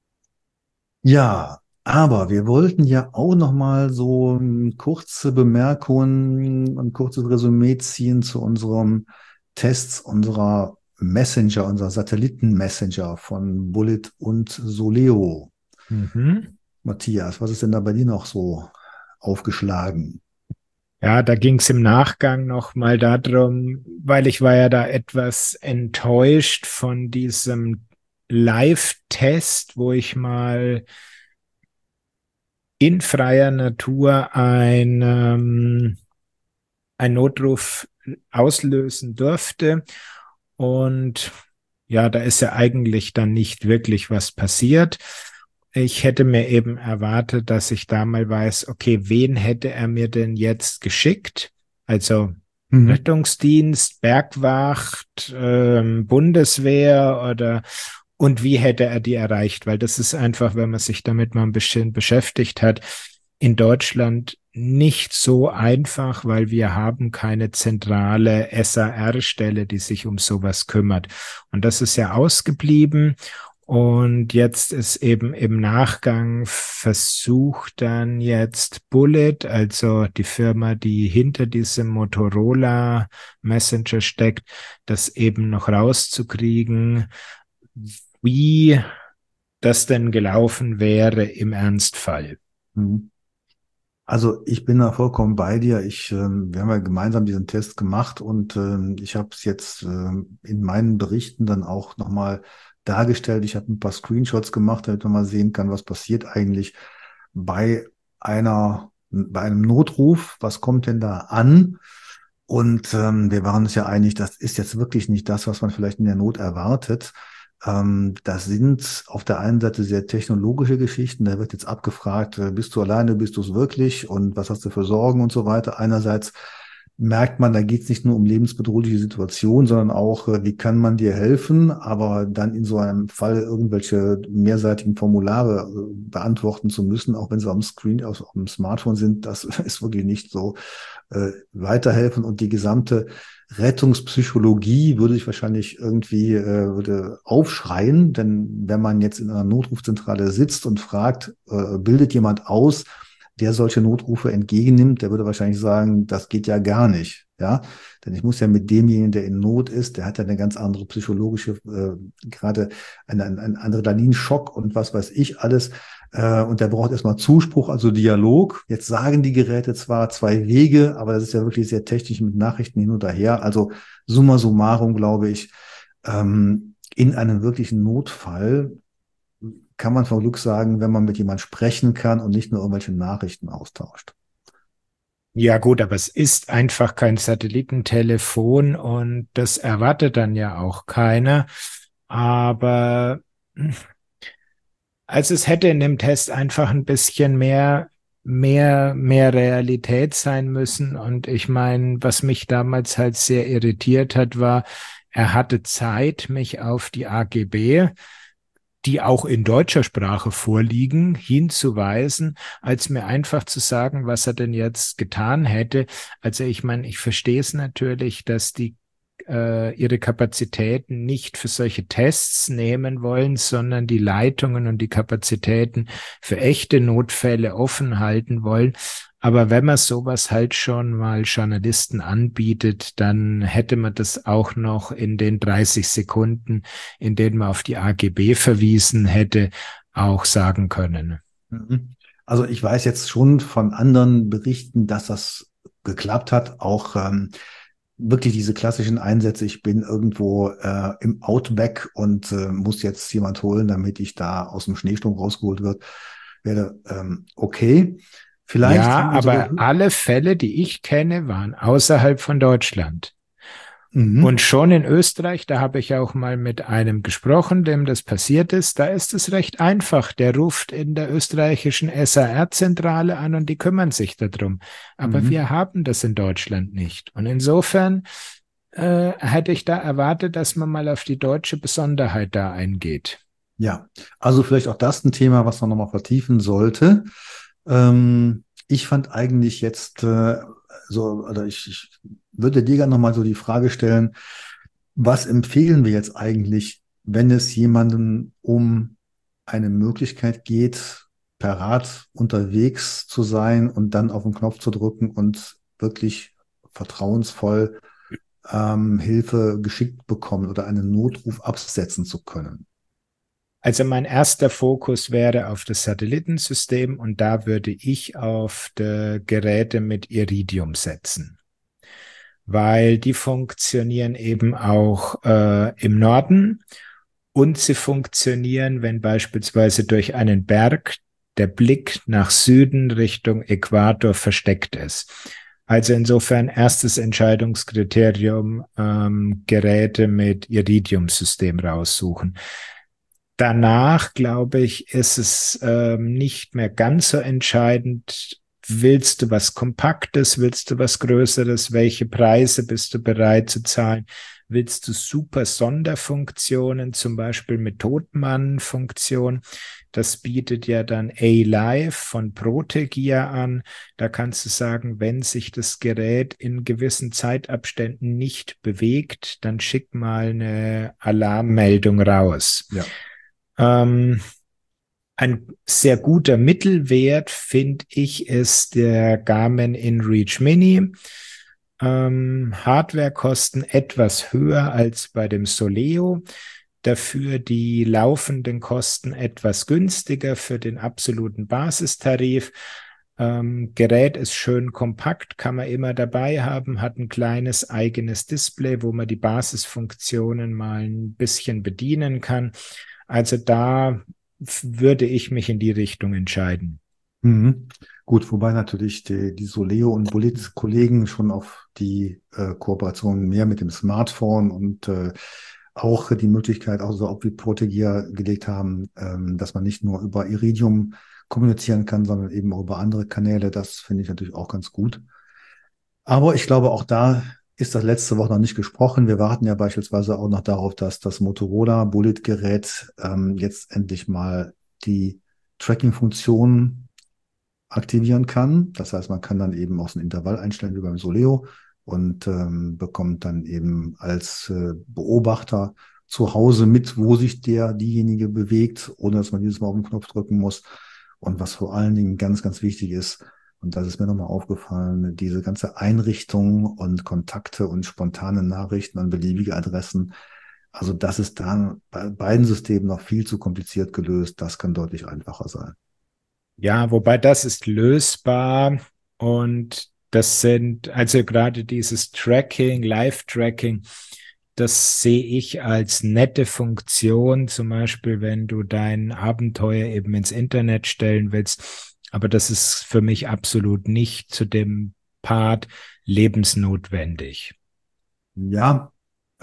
Ja, aber wir wollten ja auch noch mal so kurze Bemerkungen, ein kurzes Resümee ziehen zu unserem Tests unserer Messenger, unserer Satelliten-Messenger von Bullet und Soleo. Mhm. Matthias, was ist denn da bei dir noch so aufgeschlagen? Ja, da ging es im Nachgang noch mal darum, weil ich war ja da etwas enttäuscht von diesem Live-Test, wo ich mal in freier Natur ein Notruf auslösen durfte. Und ja, da ist ja eigentlich dann nicht wirklich was passiert. Ich hätte mir eben erwartet, dass ich da mal weiß, okay, wen hätte er mir denn jetzt geschickt? Also Rettungsdienst, Bergwacht, Bundeswehr und wie hätte er die erreicht? Weil das ist einfach, wenn man sich damit mal ein bisschen beschäftigt hat, in Deutschland nicht so einfach, weil wir haben keine zentrale SAR-Stelle, die sich um sowas kümmert. Und das ist ja ausgeblieben. Und jetzt ist eben im Nachgang versucht dann jetzt Bullet, also die Firma, die hinter diesem Motorola Messenger steckt, das eben noch rauszukriegen, wie das denn gelaufen wäre im Ernstfall. Also ich bin da vollkommen bei dir. Wir haben ja gemeinsam diesen Test gemacht und ich habe es jetzt in meinen Berichten dann auch nochmal dargestellt. Ich habe ein paar Screenshots gemacht, damit man mal sehen kann, was passiert eigentlich bei bei einem Notruf. Was kommt denn da an? Und wir waren uns ja einig, das ist jetzt wirklich nicht das, was man vielleicht in der Not erwartet. Das sind auf der einen Seite sehr technologische Geschichten. Da wird jetzt abgefragt, bist du alleine, bist du es wirklich und was hast du für Sorgen und so weiter. Einerseits merkt man, da geht es nicht nur um lebensbedrohliche Situationen, sondern auch, wie kann man dir helfen, aber dann in so einem Fall irgendwelche mehrseitigen Formulare beantworten zu müssen, auch wenn sie am Screen, auf dem Smartphone sind, das ist wirklich nicht so weiterhelfen und die gesamte Rettungspsychologie würde sich wahrscheinlich irgendwie würde aufschreien, denn wenn man jetzt in einer Notrufzentrale sitzt und fragt, bildet jemand aus, der solche Notrufe entgegennimmt, der würde wahrscheinlich sagen, das geht ja gar nicht, ja, denn ich muss ja mit demjenigen, der in Not ist, der hat ja eine ganz andere psychologische, gerade einen Adrenalinschock und was weiß ich alles, und der braucht erstmal Zuspruch, also Dialog. Jetzt sagen die Geräte zwar zwei Wege, aber das ist ja wirklich sehr technisch mit Nachrichten hin und her. Also summa summarum, glaube ich, in einem wirklichen Notfall kann man von Glück sagen, wenn man mit jemand sprechen kann und nicht nur irgendwelche Nachrichten austauscht. Ja gut, aber es ist einfach kein Satellitentelefon und das erwartet dann ja auch keiner. Aber also es hätte in dem Test einfach ein bisschen mehr Realität sein müssen. Und ich meine, was mich damals halt sehr irritiert hat, war, Er hatte Zeit, mich auf die AGB, die auch in deutscher Sprache vorliegen, hinzuweisen, als mir einfach zu sagen, was er denn jetzt getan hätte. Also ich meine, ich verstehe es natürlich, dass die ihre Kapazitäten nicht für solche Tests nehmen wollen, sondern die Leitungen und die Kapazitäten für echte Notfälle offen halten wollen. Aber wenn man sowas halt schon mal Journalisten anbietet, dann hätte man das auch noch in den 30 Sekunden, in denen man auf die AGB verwiesen hätte, auch sagen können. Also ich weiß jetzt schon von anderen Berichten, dass das geklappt hat, auch wirklich diese klassischen Einsätze, ich bin irgendwo im Outback und muss jetzt jemand holen, damit ich da aus dem Schneesturm rausgeholt werde, okay. Vielleicht Ja, haben unsere... aber alle Fälle, die ich kenne, waren außerhalb von Deutschland. Und Mhm. schon in Österreich, da habe ich auch mal mit einem gesprochen, dem das passiert ist, da ist es recht einfach. Der ruft in der österreichischen SAR-Zentrale an und die kümmern sich darum. Aber Mhm. wir haben das in Deutschland nicht. Und insofern hätte ich da erwartet, dass man mal auf die deutsche Besonderheit da eingeht. Ja, also vielleicht auch das ein Thema, was man nochmal vertiefen sollte. Ich fand eigentlich jetzt oder ich würde dir gerne nochmal so die Frage stellen, was empfehlen wir jetzt eigentlich, wenn es jemandem um eine Möglichkeit geht, per Rad unterwegs zu sein und dann auf den Knopf zu drücken und wirklich vertrauensvoll Hilfe geschickt bekommen oder einen Notruf absetzen zu können? Also mein erster Fokus wäre auf das Satellitensystem und da würde ich auf die Geräte mit Iridium setzen, weil die funktionieren eben auch im Norden und sie funktionieren, wenn beispielsweise durch einen Berg der Blick nach Süden Richtung Äquator versteckt ist. Also insofern erstes Entscheidungskriterium, Geräte mit Iridium-System raussuchen. Danach, glaube ich, ist es nicht mehr ganz so entscheidend. Willst du was Kompaktes? Willst du was Größeres? Welche Preise bist du bereit zu zahlen? Willst du super Sonderfunktionen, zum Beispiel mit Totmann-Funktion? Das bietet ja dann A-Live von Protegia an. Da kannst du sagen, wenn sich das Gerät in gewissen Zeitabständen nicht bewegt, dann schick mal eine Alarmmeldung raus. Ja. Ein sehr guter Mittelwert, finde ich, ist der Garmin InReach Mini. Hardwarekosten etwas höher als bei dem Soleo. Dafür die laufenden Kosten etwas günstiger für den absoluten Basistarif. Gerät ist schön kompakt, kann man immer dabei haben, hat ein kleines eigenes Display, wo man die Basisfunktionen mal ein bisschen bedienen kann. Also da würde ich mich in die Richtung entscheiden. Mhm. Gut, wobei natürlich die Soleo und Bolit-Kollegen schon auf die Kooperation mehr mit dem Smartphone und auch die Möglichkeit, auch so wie Protegia gelegt haben, dass man nicht nur über Iridium kommunizieren kann, sondern eben auch über andere Kanäle. Das finde ich natürlich auch ganz gut. Aber ich glaube, auch da ist das letzte Woche noch nicht gesprochen. Wir warten ja beispielsweise auch noch darauf, dass das Motorola Bullet-Gerät jetzt endlich mal die Tracking-Funktion aktivieren kann. Das heißt, man kann dann eben auch so ein Intervall einstellen wie beim Soleo und bekommt dann eben als Beobachter zu Hause mit, wo sich diejenige bewegt, ohne dass man jedes Mal auf den Knopf drücken muss. Und was vor allen Dingen ganz, ganz wichtig ist, und das ist mir nochmal aufgefallen, diese ganze Einrichtung und Kontakte und spontane Nachrichten an beliebige Adressen, also das ist dann bei beiden Systemen noch viel zu kompliziert gelöst. Das kann deutlich einfacher sein. Ja, wobei das ist lösbar und das sind, also gerade dieses Tracking, Live-Tracking, das sehe ich als nette Funktion, zum Beispiel, wenn du dein Abenteuer eben ins Internet stellen willst. Aber das ist für mich absolut nicht zu dem Part lebensnotwendig. Ja,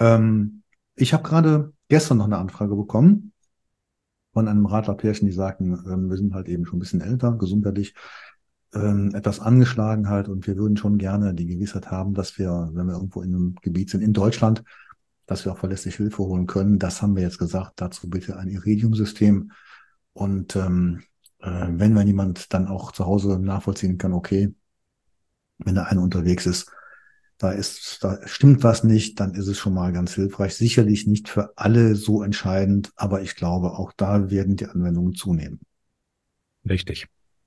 ich habe gerade gestern noch eine Anfrage bekommen von einem Radlerpärchen, die sagten, wir sind halt eben schon ein bisschen älter, gesundheitlich, etwas angeschlagen halt und wir würden schon gerne die Gewissheit haben, dass wir, wenn wir irgendwo in einem Gebiet sind, in Deutschland, dass wir auch verlässlich Hilfe holen können. Das haben wir jetzt gesagt. Dazu bitte ein Iridium-System. Und wenn jemand dann auch zu Hause nachvollziehen kann, okay, wenn da einer unterwegs ist, da stimmt was nicht, dann ist es schon mal ganz hilfreich. Sicherlich nicht für alle so entscheidend, aber ich glaube, auch da werden die Anwendungen zunehmen. Richtig.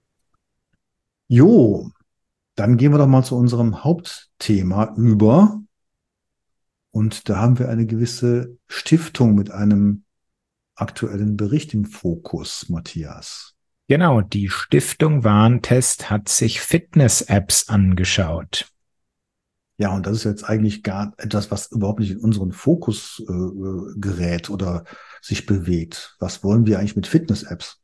Jo, dann gehen wir doch mal zu unserem Hauptthema über. Und da haben wir eine gewisse Stiftung mit einem aktuellen Bericht im Fokus, Matthias. Genau, die Stiftung Warentest hat sich Fitness-Apps angeschaut. Ja, und das ist jetzt eigentlich gar etwas, was überhaupt nicht in unseren Fokus gerät oder sich bewegt. Was wollen wir eigentlich mit Fitness-Apps?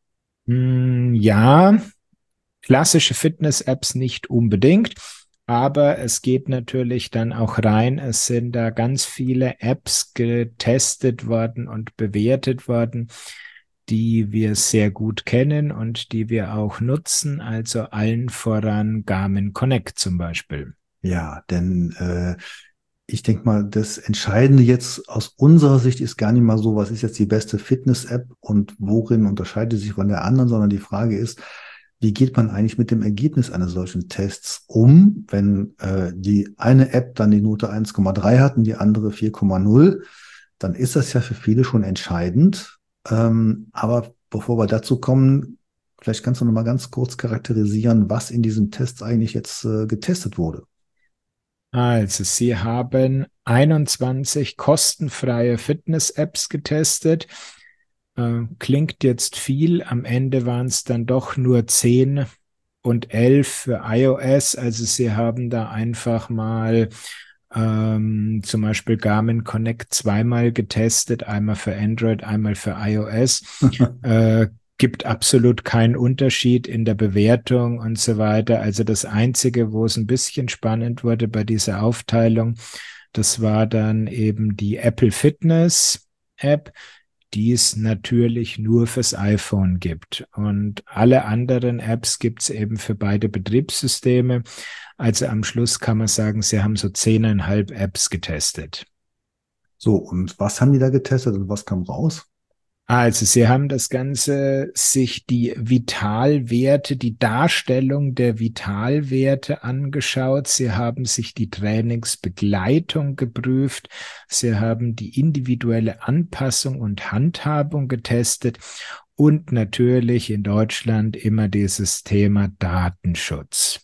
Ja, klassische Fitness-Apps nicht unbedingt, aber es geht natürlich dann auch rein. Es sind da ganz viele Apps getestet worden und bewertet worden, die wir sehr gut kennen und die wir auch nutzen, also allen voran Garmin Connect zum Beispiel. Ja, denn ich denke mal, das Entscheidende jetzt aus unserer Sicht ist gar nicht mal so, was ist jetzt die beste Fitness-App und worin unterscheidet sie sich von der anderen, sondern die Frage ist, wie geht man eigentlich mit dem Ergebnis eines solchen Tests um, wenn die eine App dann die Note 1,3 hat und die andere 4,0, dann ist das ja für viele schon entscheidend. Aber bevor wir dazu kommen, vielleicht kannst du noch mal ganz kurz charakterisieren, was in diesem Test eigentlich jetzt getestet wurde. Also, Sie haben 21 kostenfreie Fitness-Apps getestet. Klingt jetzt viel, am Ende waren es dann doch nur 10 und 11 für iOS. Also Sie haben da einfach mal zum Beispiel Garmin Connect zweimal getestet, einmal für Android, einmal für iOS. Gibt absolut keinen Unterschied in der Bewertung und so weiter. Also das Einzige, wo es ein bisschen spannend wurde bei dieser Aufteilung, das war dann eben die Apple Fitness App, die es natürlich nur fürs iPhone gibt. Und alle anderen Apps gibt es eben für beide Betriebssysteme. Also am Schluss kann man sagen, sie haben so 10,5 Apps getestet. So, und was haben die da getestet und was kam raus? Also sie haben das Ganze sich die Vitalwerte, die Darstellung der Vitalwerte angeschaut. Sie haben sich die Trainingsbegleitung geprüft. Sie haben die individuelle Anpassung und Handhabung getestet. Und natürlich in Deutschland immer dieses Thema Datenschutz.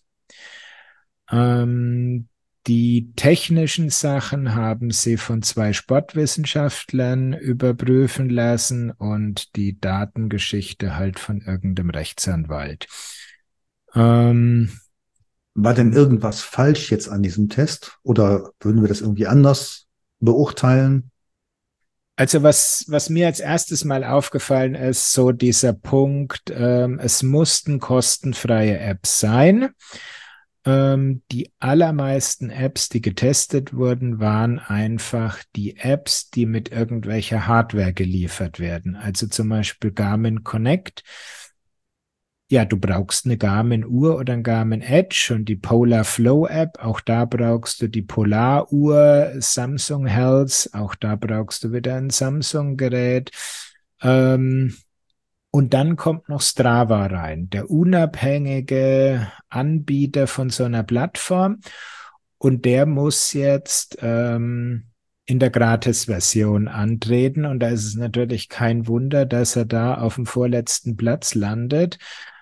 Die technischen Sachen haben sie von 2 Sportwissenschaftlern überprüfen lassen und die Datengeschichte halt von irgendeinem Rechtsanwalt. War denn irgendwas falsch jetzt an diesem Test oder würden wir das irgendwie anders beurteilen? Also was mir als erstes mal aufgefallen ist, so dieser Punkt, es mussten kostenfreie Apps sein. Die allermeisten Apps, die getestet wurden, waren einfach die Apps, die mit irgendwelcher Hardware geliefert werden. Also zum Beispiel Garmin Connect. Ja, du brauchst eine Garmin-Uhr oder ein Garmin Edge und die Polar Flow App. Auch da brauchst du die Polar-Uhr, Samsung Health. Auch da brauchst du wieder ein Samsung-Gerät. Und dann kommt noch Strava rein, der unabhängige Anbieter von so einer Plattform. Und der muss jetzt in der Gratis-Version antreten. Und da ist es natürlich kein Wunder, dass er da auf dem vorletzten Platz landet.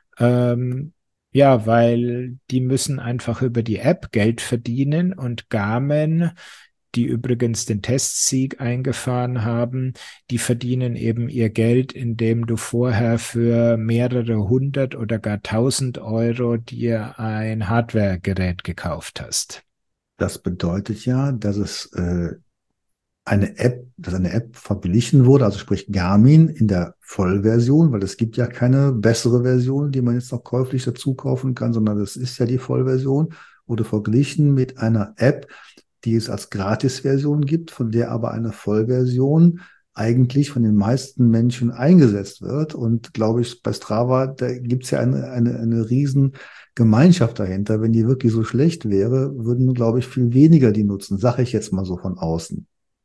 Ja, weil die müssen einfach über die App Geld verdienen und Garmin, die übrigens den Testsieg eingefahren haben, die verdienen eben ihr Geld, indem du vorher für mehrere hundert oder gar 1.000 Euro dir ein Hardware-Gerät gekauft hast. Das bedeutet ja, dass es eine App verglichen wurde, also sprich Garmin in der Vollversion, weil es gibt ja keine bessere Version, die man jetzt noch käuflich dazu kaufen kann, sondern das ist ja die Vollversion, wurde verglichen mit einer App, die es als Gratisversion gibt, von der aber eine Vollversion eigentlich von den meisten Menschen eingesetzt wird. Und glaube ich, bei Strava, da gibt es ja eine riesen Gemeinschaft dahinter. Wenn die wirklich so schlecht wäre, würden, glaube ich, viel weniger die nutzen, sage ich jetzt mal so von außen.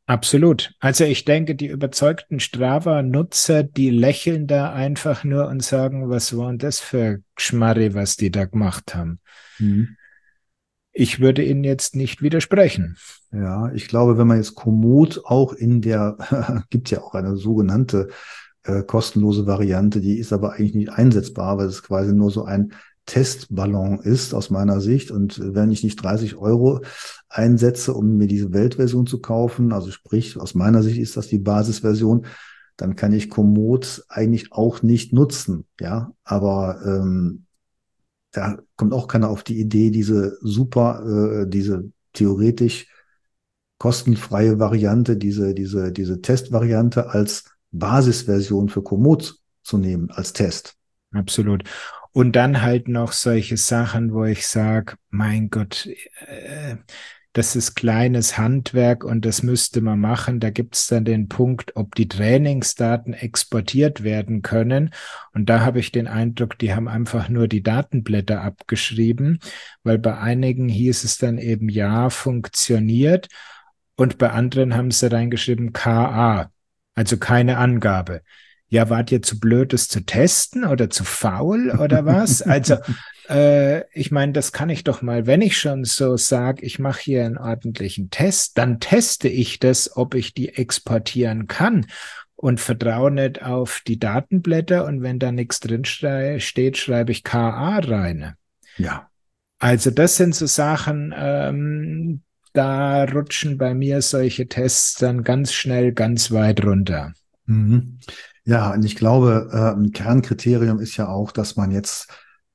Absolut. Also ich denke, die überzeugten Strava-Nutzer, die lächeln da einfach nur und sagen, was war denn das für Geschmarri, was die da gemacht haben. Mhm. Ich würde Ihnen jetzt nicht widersprechen. Ja, ich glaube, wenn man jetzt Komoot auch gibt ja auch eine sogenannte kostenlose Variante, die ist aber eigentlich nicht einsetzbar, weil es quasi nur so ein Testballon ist aus meiner Sicht. Und wenn ich nicht 30 € einsetze, um mir diese Weltversion zu kaufen, also sprich, aus meiner Sicht ist das die Basisversion, dann kann ich Komoot eigentlich auch nicht nutzen. Ja, aber da kommt auch keiner auf die Idee, diese theoretisch kostenfreie Variante, diese Testvariante als Basisversion für Komoot zu nehmen, als Test. Absolut. Und dann halt noch solche Sachen, wo ich sage, mein Gott, das ist kleines Handwerk und das müsste man machen. Da gibt es dann den Punkt, ob die Trainingsdaten exportiert werden können. Und da habe ich den Eindruck, die haben einfach nur die Datenblätter abgeschrieben, weil bei einigen hieß es dann eben, ja, funktioniert. Und bei anderen haben sie reingeschrieben, KA, also keine Angabe. Ja, wart ihr zu blöd, es zu testen oder zu faul oder was? Also, ich meine, das kann ich doch mal, wenn ich schon so sage, ich mache hier einen ordentlichen Test, dann teste ich das, ob ich die exportieren kann und vertraue nicht auf die Datenblätter und wenn da nichts drin steht, schreibe ich KA rein. Ja. Also das sind so Sachen, da rutschen bei mir solche Tests dann ganz schnell ganz weit runter. Mhm. Ja, und ich glaube, ein Kernkriterium ist ja auch, dass man jetzt,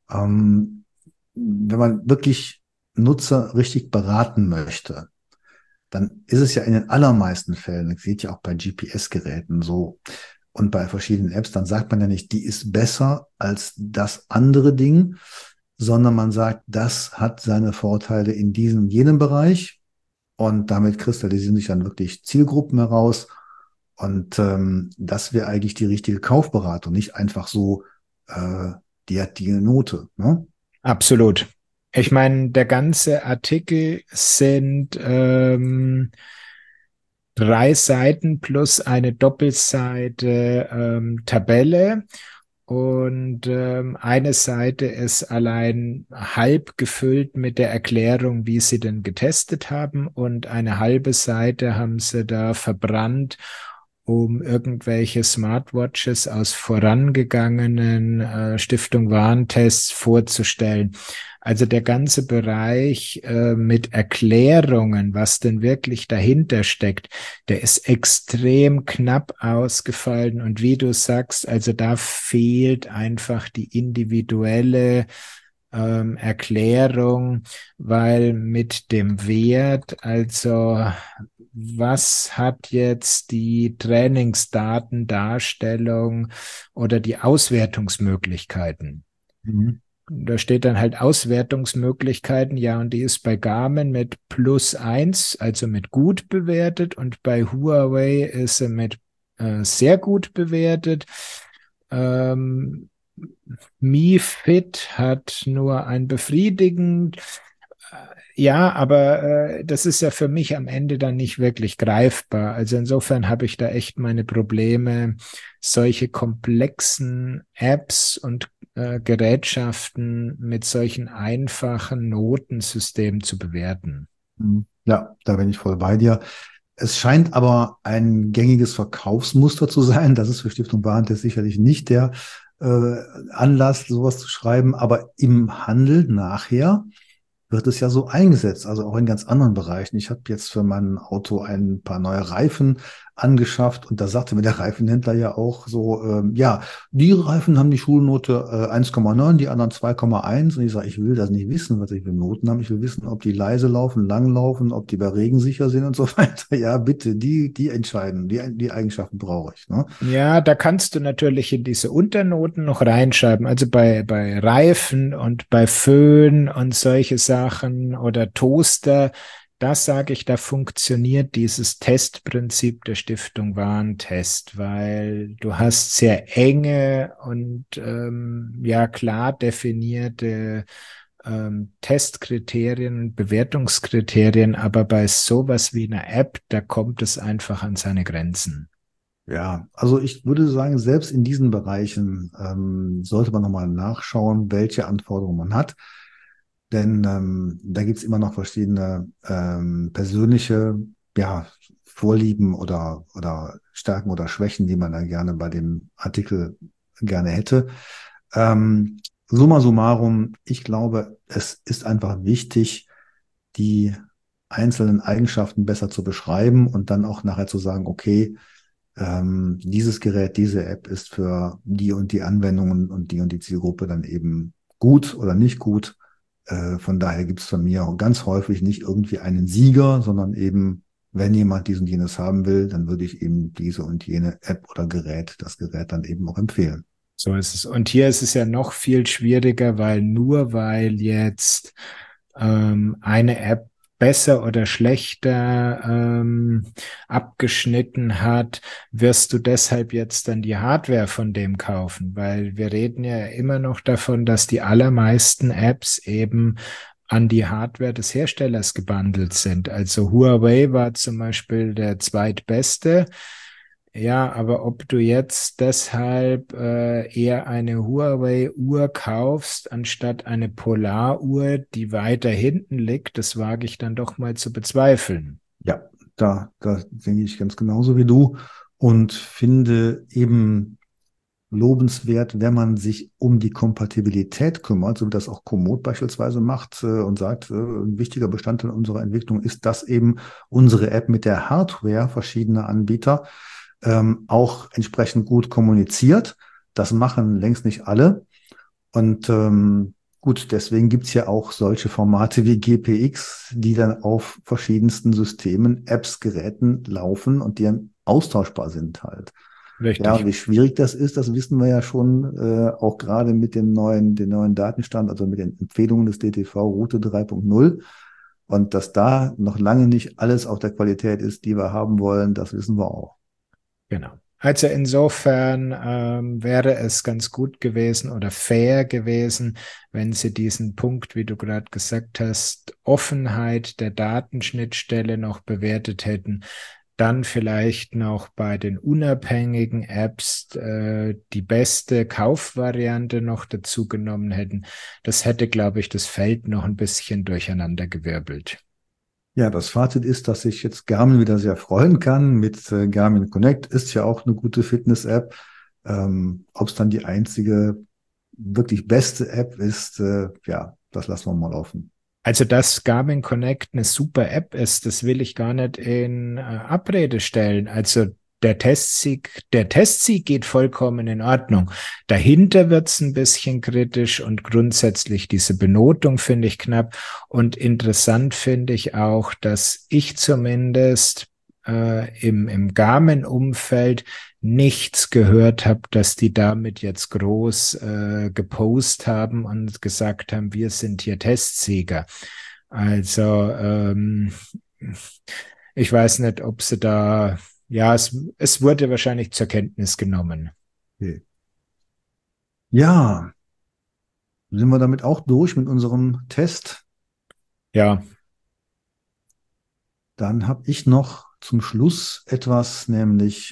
wenn man wirklich Nutzer richtig beraten möchte, dann ist es ja in den allermeisten Fällen, das sieht ja auch bei GPS-Geräten so und bei verschiedenen Apps, dann sagt man ja nicht, die ist besser als das andere Ding, sondern man sagt, das hat seine Vorteile in diesem, jenem Bereich und damit kristallisieren sich dann wirklich Zielgruppen heraus und das wäre eigentlich die richtige Kaufberatung, nicht einfach so, die hat die Note. Ne? Absolut. Ich meine, der ganze Artikel sind 3 Seiten plus eine Doppelseite Tabelle. Und eine Seite ist allein halb gefüllt mit der Erklärung, wie sie denn getestet haben. Und eine halbe Seite haben sie da verbrannt, um irgendwelche Smartwatches aus vorangegangenen Stiftung Warntests vorzustellen. Also der ganze Bereich mit Erklärungen, was denn wirklich dahinter steckt, der ist extrem knapp ausgefallen. Und wie du sagst, also da fehlt einfach die individuelle Erklärung, weil mit dem Wert, also was hat jetzt die Trainingsdatendarstellung oder die Auswertungsmöglichkeiten? Mhm. Da steht dann halt Auswertungsmöglichkeiten, ja, und die ist bei Garmin mit +1, also mit gut bewertet, und bei Huawei ist sie mit sehr gut bewertet. Ähm, Mi Fit hat nur ein befriedigend. Ja, aber das ist ja für mich am Ende dann nicht wirklich greifbar. Also insofern habe ich da echt meine Probleme, solche komplexen Apps und Gerätschaften mit solchen einfachen Notensystemen zu bewerten. Mhm. Ja, da bin ich voll bei dir. Es scheint aber ein gängiges Verkaufsmuster zu sein. Das ist für Stiftung Warentest sicherlich nicht der Anlass, sowas zu schreiben, aber im Handel nachher wird es ja so eingesetzt, also auch in ganz anderen Bereichen. Ich habe jetzt für mein Auto ein paar neue Reifen angeschafft und da sagte mir der Reifenhändler ja auch so, ja, die Reifen haben die Schulnote 1,9, die anderen 2,1 und ich sage, ich will das nicht wissen, was ich für Noten habe. Ich will wissen, ob die leise laufen, lang laufen, ob die bei Regen sicher sind und so weiter. Ja, bitte, die entscheiden, die Eigenschaften brauche ich. Ne? Ja, da kannst du natürlich in diese Unternoten noch reinschreiben. Also bei Reifen und bei Föhn und solche Sachen oder Toaster, das sage ich, da funktioniert dieses Testprinzip der Stiftung Warentest, weil du hast sehr enge und ja klar definierte Testkriterien und Bewertungskriterien, aber bei sowas wie einer App, da kommt es einfach an seine Grenzen. Ja, also ich würde sagen, selbst in diesen Bereichen sollte man nochmal nachschauen, welche Anforderungen man hat. Denn da gibt's immer noch verschiedene persönliche Vorlieben oder Stärken oder Schwächen, die man dann gerne bei dem Artikel gerne hätte. Summa summarum, ich glaube, es ist einfach wichtig, die einzelnen Eigenschaften besser zu beschreiben und dann auch nachher zu sagen, okay, dieses Gerät, diese App ist für die und die Anwendungen und die Zielgruppe dann eben gut oder nicht gut. Von daher gibt es von mir auch ganz häufig nicht irgendwie einen Sieger, sondern eben, wenn jemand dies und jenes haben will, dann würde ich eben diese und jene App oder das Gerät dann eben auch empfehlen. So ist es. Und hier ist es ja noch viel schwieriger, weil jetzt eine App besser oder schlechter abgeschnitten hat, wirst du deshalb jetzt dann die Hardware von dem kaufen, weil wir reden ja immer noch davon, dass die allermeisten Apps eben an die Hardware des Herstellers gebundelt sind. Also Huawei war zum Beispiel der zweitbeste. Ja, aber ob du jetzt deshalb eher eine Huawei-Uhr kaufst, anstatt eine Polar-Uhr, die weiter hinten liegt, das wage ich dann doch mal zu bezweifeln. Ja, da denke ich ganz genauso wie du und finde eben lobenswert, wenn man sich um die Kompatibilität kümmert, so wie das auch Komoot beispielsweise macht und sagt, ein wichtiger Bestandteil unserer Entwicklung ist, dass eben unsere App mit der Hardware verschiedener Anbieter auch entsprechend gut kommuniziert. Das machen längst nicht alle. Und gut, deswegen gibt's ja auch solche Formate wie GPX, die dann auf verschiedensten Systemen, Apps, Geräten laufen und die dann austauschbar sind halt. Ja, und Richtig. wie schwierig das ist, das wissen wir ja schon, auch gerade mit den neuen Datenstand, also mit den Empfehlungen des DTV Route 3.0. Und dass da noch lange nicht alles auf der Qualität ist, die wir haben wollen, das wissen wir auch. Genau. Also insofern wäre es ganz gut gewesen oder fair gewesen, wenn Sie diesen Punkt, wie du gerade gesagt hast, Offenheit der Datenschnittstelle noch bewertet hätten, dann vielleicht noch bei den unabhängigen Apps die beste Kaufvariante noch dazu genommen hätten. Das hätte, glaube ich, das Feld noch ein bisschen durcheinandergewirbelt. Ja, das Fazit ist, dass sich jetzt Garmin wieder sehr freuen kann. Mit Garmin Connect ist ja auch eine gute Fitness-App. Ob es dann die einzige wirklich beste App ist, ja, das lassen wir mal offen. Also, dass Garmin Connect eine super App ist, das will ich gar nicht in Abrede stellen. Also der Testsieg geht vollkommen in Ordnung. Dahinter wird's ein bisschen kritisch und grundsätzlich diese Benotung finde ich knapp. Und interessant finde ich auch, dass ich zumindest im Garmin-Umfeld nichts gehört habe, dass die damit jetzt groß gepostet haben und gesagt haben, wir sind hier Testsieger. Also ich weiß nicht, ob sie da, ja, es wurde wahrscheinlich zur Kenntnis genommen. Okay. Ja, sind wir damit auch durch mit unserem Test? Ja, Dann habe ich noch zum Schluss etwas, nämlich,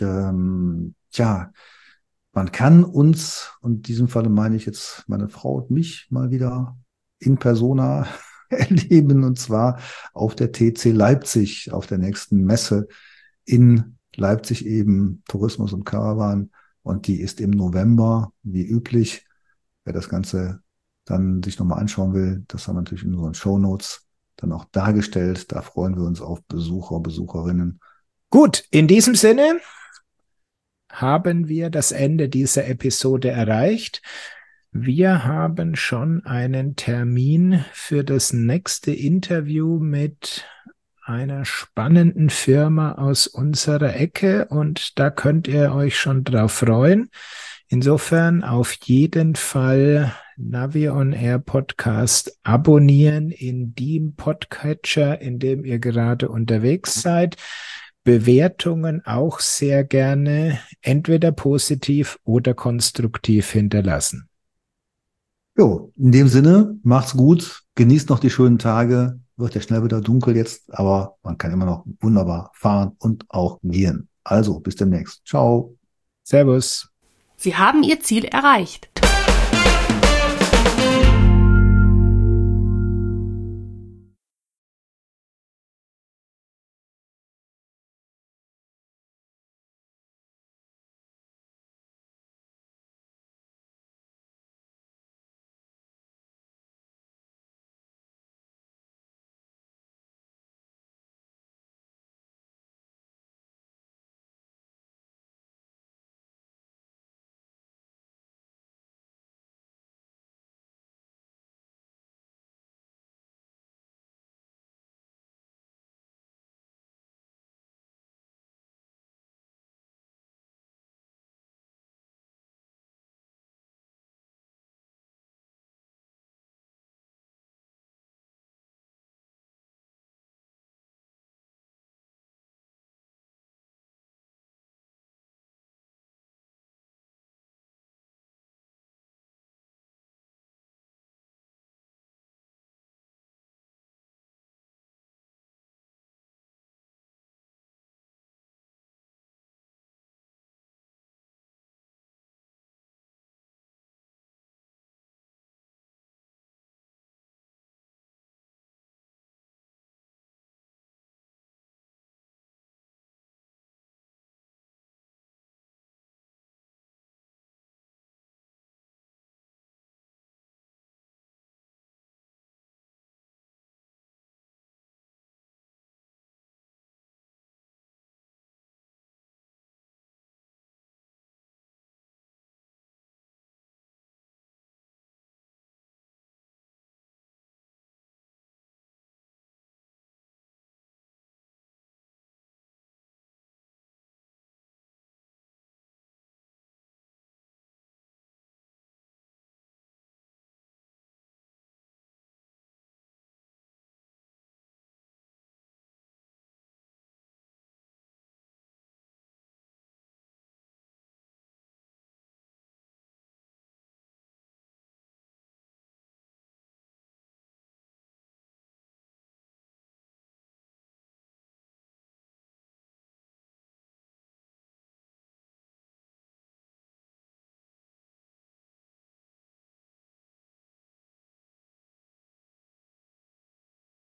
man kann uns, und in diesem Falle meine ich jetzt meine Frau und mich mal wieder in Persona erleben, und zwar auf der TC Leipzig, auf der nächsten Messe in Leipzig eben, Tourismus und Caravan. Und die ist im November, wie üblich. Wer das Ganze dann sich nochmal anschauen will, das haben wir natürlich in unseren Shownotes dann auch dargestellt. Da freuen wir uns auf Besucher, Besucherinnen. gut, in diesem Sinne haben wir das Ende dieser Episode erreicht. Wir haben schon einen Termin für das nächste Interview mit einer spannenden Firma aus unserer Ecke und da könnt ihr euch schon drauf freuen. Insofern auf jeden Fall Navi on Air Podcast abonnieren in dem Podcatcher, in dem ihr gerade unterwegs seid. Bewertungen auch sehr gerne entweder positiv oder konstruktiv hinterlassen. Jo, in dem Sinne, macht's gut genießt noch die schönen Tage. Wird ja schnell wieder dunkel jetzt, aber man kann immer noch wunderbar fahren und auch gehen. Also, bis demnächst. Ciao. Servus. Sie haben Ihr Ziel erreicht.